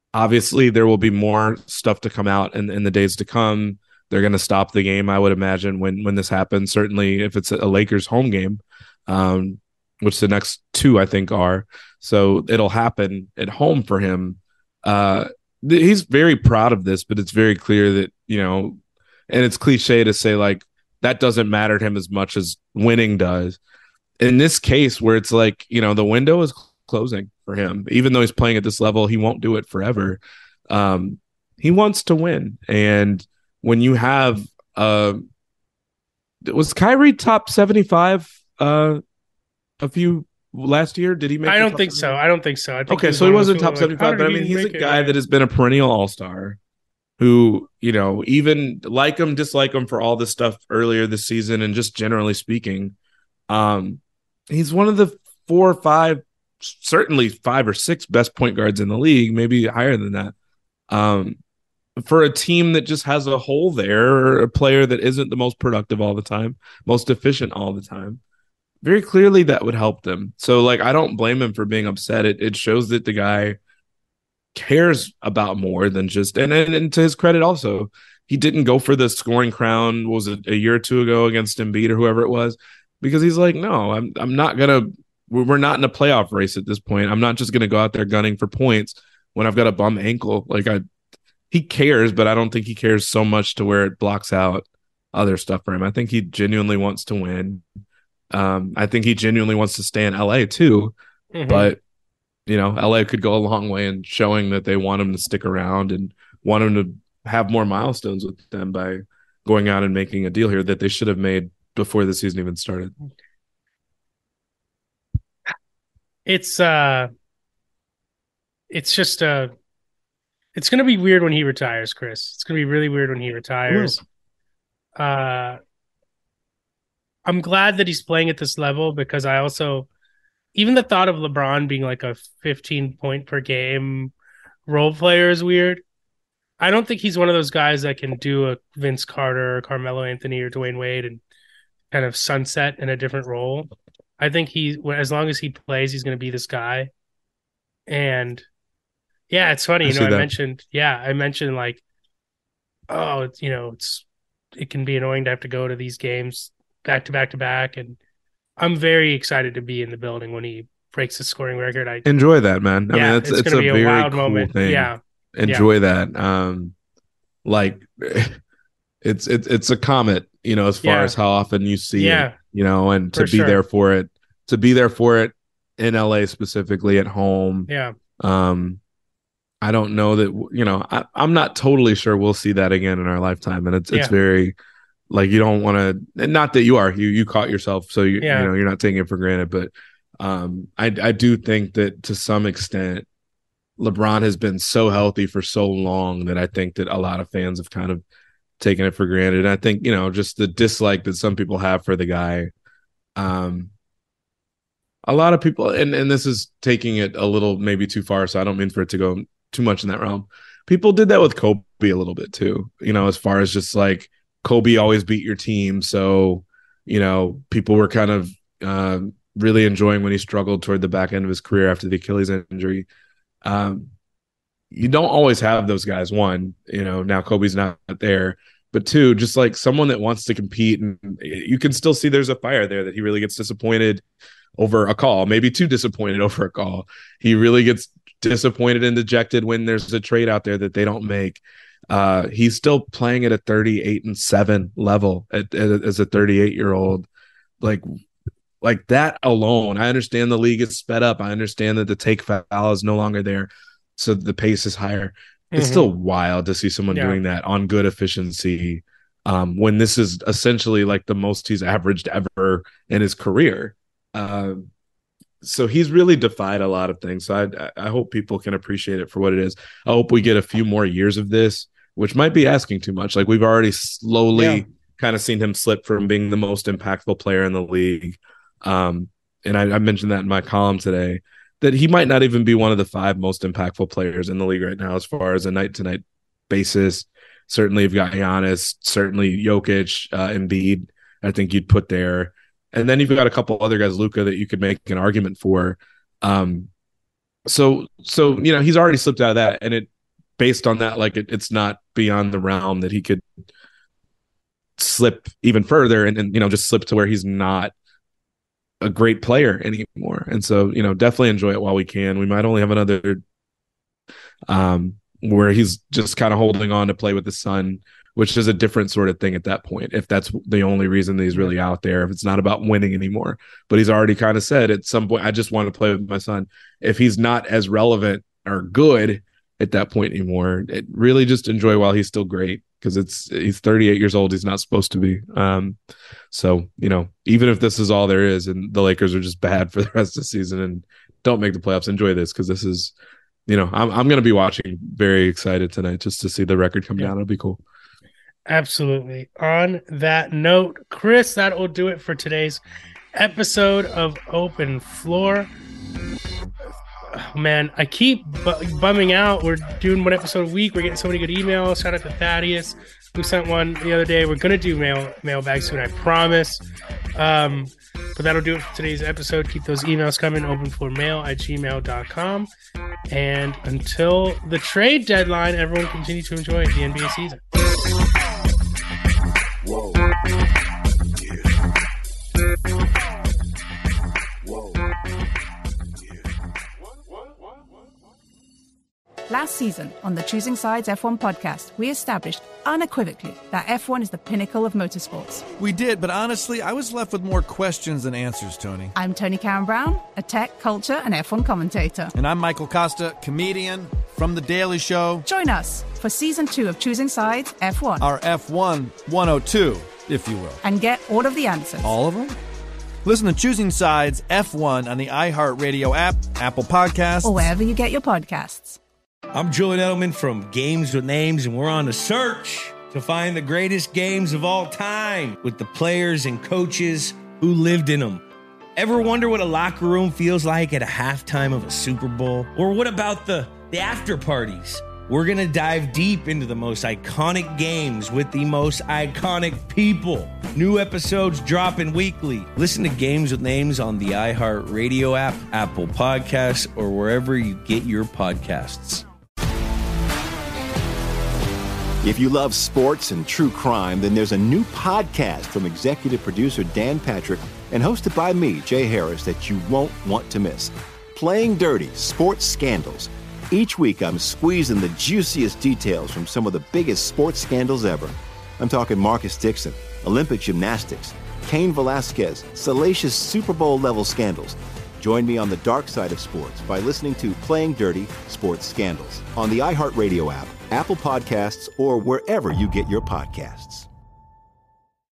[SPEAKER 6] Obviously, there will be more stuff to come out in, in the days to come. They're going to stop the game, I would imagine, when when this happens. Certainly, if it's a Lakers home game, um, which the next two I think are. So it'll happen at home for him. Uh, th- he's very proud of this, but it's very clear that, you know, and it's cliche to say like that doesn't matter to him as much as winning does. In this case, where it's like, you know, the window is closing for him, even though he's playing at this level, he won't do it forever. Um, he wants to win, and when you have uh, was Kyrie top seventy-five uh, a few last year? Did he make?
[SPEAKER 5] I don't think so. I don't think so. I think
[SPEAKER 6] okay, so he wasn't top seventy-five, but I mean, he's a guy that has been a perennial all-star. Who, you know, even like him, dislike him for all this stuff earlier this season, and just generally speaking, um, he's one of the four or five, certainly five or six best point guards in the league, maybe higher than that. Um, for a team that just has a hole there, or a player that isn't the most productive all the time, most efficient all the time, very clearly that would help them. So, like, I don't blame him for being upset. It it shows that the guy cares about more than just, and, and and to his credit also, he didn't go for the scoring crown. What was it, a year or two ago against Embiid or whoever it was, because he's like, no, I'm I'm not gonna. We're not in a playoff race at this point. I'm not just gonna go out there gunning for points when I've got a bum ankle. Like I, he cares, but I don't think he cares so much to where it blocks out other stuff for him. I think he genuinely wants to win. Um, I think he genuinely wants to stay in L A too, mm-hmm. but. You know, L A could go a long way in showing that they want him to stick around and want him to have more milestones with them by going out and making a deal here that they should have made before the season even started.
[SPEAKER 5] It's uh, it's just uh, it's going to be weird when he retires, Chris. It's going to be really weird when he retires. Ooh. Uh, I'm glad that he's playing at this level, because I also. Even the thought of LeBron being like a fifteen point per game role player is weird. I don't think he's one of those guys that can do a Vince Carter or Carmelo Anthony or Dwayne Wade and kind of sunset in a different role. I think he, as long as he plays, he's going to be this guy. And yeah, it's funny. You know, I mentioned, yeah, I mentioned like, oh, it's, you know, it's, it can be annoying to have to go to these games back to back to back. And I'm very excited to be in the building when he breaks the scoring record. I
[SPEAKER 6] enjoy that, man. I
[SPEAKER 5] yeah,
[SPEAKER 6] mean, it's,
[SPEAKER 5] it's,
[SPEAKER 6] it's
[SPEAKER 5] going to be
[SPEAKER 6] a
[SPEAKER 5] a
[SPEAKER 6] very
[SPEAKER 5] wild
[SPEAKER 6] cool
[SPEAKER 5] moment.
[SPEAKER 6] thing.
[SPEAKER 5] Yeah.
[SPEAKER 6] Enjoy
[SPEAKER 5] yeah.
[SPEAKER 6] that. Um, like it's, it's, it's a comet, you know, as far
[SPEAKER 5] yeah.
[SPEAKER 6] as how often you see
[SPEAKER 5] yeah.
[SPEAKER 6] it, you know, and to
[SPEAKER 5] for
[SPEAKER 6] be
[SPEAKER 5] sure.
[SPEAKER 6] there for it, to be there for it in L A specifically at home.
[SPEAKER 5] Yeah.
[SPEAKER 6] Um, I don't know that, you know, I, I'm not totally sure we'll see that again in our lifetime. And it's, it's
[SPEAKER 5] yeah.
[SPEAKER 6] very, like, you don't want to, not that you are, you, you caught yourself. So, you,
[SPEAKER 5] yeah.
[SPEAKER 6] you know, you're not taking it for granted, but um, I, I do think that to some extent, LeBron has been so healthy for so long that I think that a lot of fans have kind of taken it for granted. And I think, you know, just the dislike that some people have for the guy. Um, a lot of people, and, and this is taking it a little maybe too far, so I don't mean for it to go too much in that realm. People did that with Kobe a little bit too, you know, as far as just like, Kobe always beat your team. So, you know, people were kind of uh, really enjoying when he struggled toward the back end of his career after the Achilles injury. Um, you don't always have those guys. One, you know, now Kobe's not there. But two, just like someone that wants to compete, and you can still see there's a fire there that he really gets disappointed over a call, maybe too disappointed over a call. He really gets disappointed and dejected when there's a trade out there that they don't make. Uh, he's still playing at a thirty-eight and seven level at, at, as a thirty-eight year old. Like, like that alone, I understand the league is sped up. I understand that the take foul is no longer there, so the pace is higher. Mm-hmm. It's still wild to see someone yeah. doing that on good efficiency um, when this is essentially like the most he's averaged ever in his career. Uh, so he's really defied a lot of things. So I, I hope people can appreciate it for what it is. I hope we get a few more years of this, which might be asking too much. Like, we've already slowly yeah. kind of seen him slip from being the most impactful player in the league. Um, and I, I mentioned that in my column today, that he might not even be one of the five most impactful players in the league right now, as far as a night to night basis. Certainly you've got Giannis, certainly Jokic, uh, Embiid, I think you'd put there. And then you've got a couple other guys, Luka, that you could make an argument for. Um, so, so, you know, he's already slipped out of that. And it, based on that, like it, it's not beyond the realm that he could slip even further and, and, you know, just slip to where he's not a great player anymore. And so, you know, definitely enjoy it while we can. We might only have another um, where he's just kind of holding on to play with his son, which is a different sort of thing at that point. If that's the only reason that he's really out there, if it's not about winning anymore, but he's already kind of said at some point, I just want to play with my son. If he's not as relevant or good at that point anymore, it really just enjoy while he's still great. Because it's he's thirty-eight years old. He's not supposed to be. Um, so, you know, even if this is all there is and the Lakers are just bad for the rest of the season and don't make the playoffs, enjoy this because this is, you know, I'm I'm going to be watching very excited tonight just to see the record come yeah. down. It'll be cool.
[SPEAKER 5] Absolutely. On that note, Chris, that will do it for today's episode of Open Floor. Oh, man, I keep bu- bumming out. We're doing one episode a week. We're getting so many good emails. Shout out to Thaddeus, who sent one the other day. We're going to do mail mailbag soon, I promise. Um, but that'll do it for today's episode. Keep those emails coming. openfloormail at gmail dot com. And until the trade deadline, everyone continue to enjoy the N B A season. Whoa.
[SPEAKER 1] Last season on the Choosing Sides F one podcast, we established unequivocally that F one is the pinnacle of motorsports.
[SPEAKER 2] We did, but honestly, I was left with more questions than answers, Tony.
[SPEAKER 1] I'm Tony Karen Brown, a tech, culture, and F one commentator.
[SPEAKER 2] And I'm Michael Costa, comedian from The Daily Show.
[SPEAKER 1] Join us for season two of Choosing Sides F one.
[SPEAKER 2] Our F one one oh two, if you will.
[SPEAKER 1] And get all of the answers.
[SPEAKER 2] All of them? Listen to Choosing Sides F one on the iHeartRadio app, Apple Podcasts,
[SPEAKER 1] or wherever you get your podcasts.
[SPEAKER 3] I'm Julian Edelman from Games with Names, and we're on a search to find the greatest games of all time with the players and coaches who lived in them. Ever wonder what a locker room feels like at a halftime of a Super Bowl? Or what about the, the after parties? We're going to dive deep into the most iconic games with the most iconic people. New episodes dropping weekly. Listen to Games with Names on the iHeartRadio app, Apple Podcasts, or wherever you get your podcasts.
[SPEAKER 4] If you love sports and true crime, then there's a new podcast from executive producer Dan Patrick and hosted by me, Jay Harris, that you won't want to miss. Playing Dirty: Sports Scandals. Each week, I'm squeezing the juiciest details from some of the biggest sports scandals ever. I'm talking Marcus Dixon, Olympic gymnastics, Cain Velasquez, salacious Super Bowl-level scandals. Join me on the dark side of sports by listening to Playing Dirty: Sports Scandals on the iHeartRadio app, Apple Podcasts, or wherever you get your podcasts.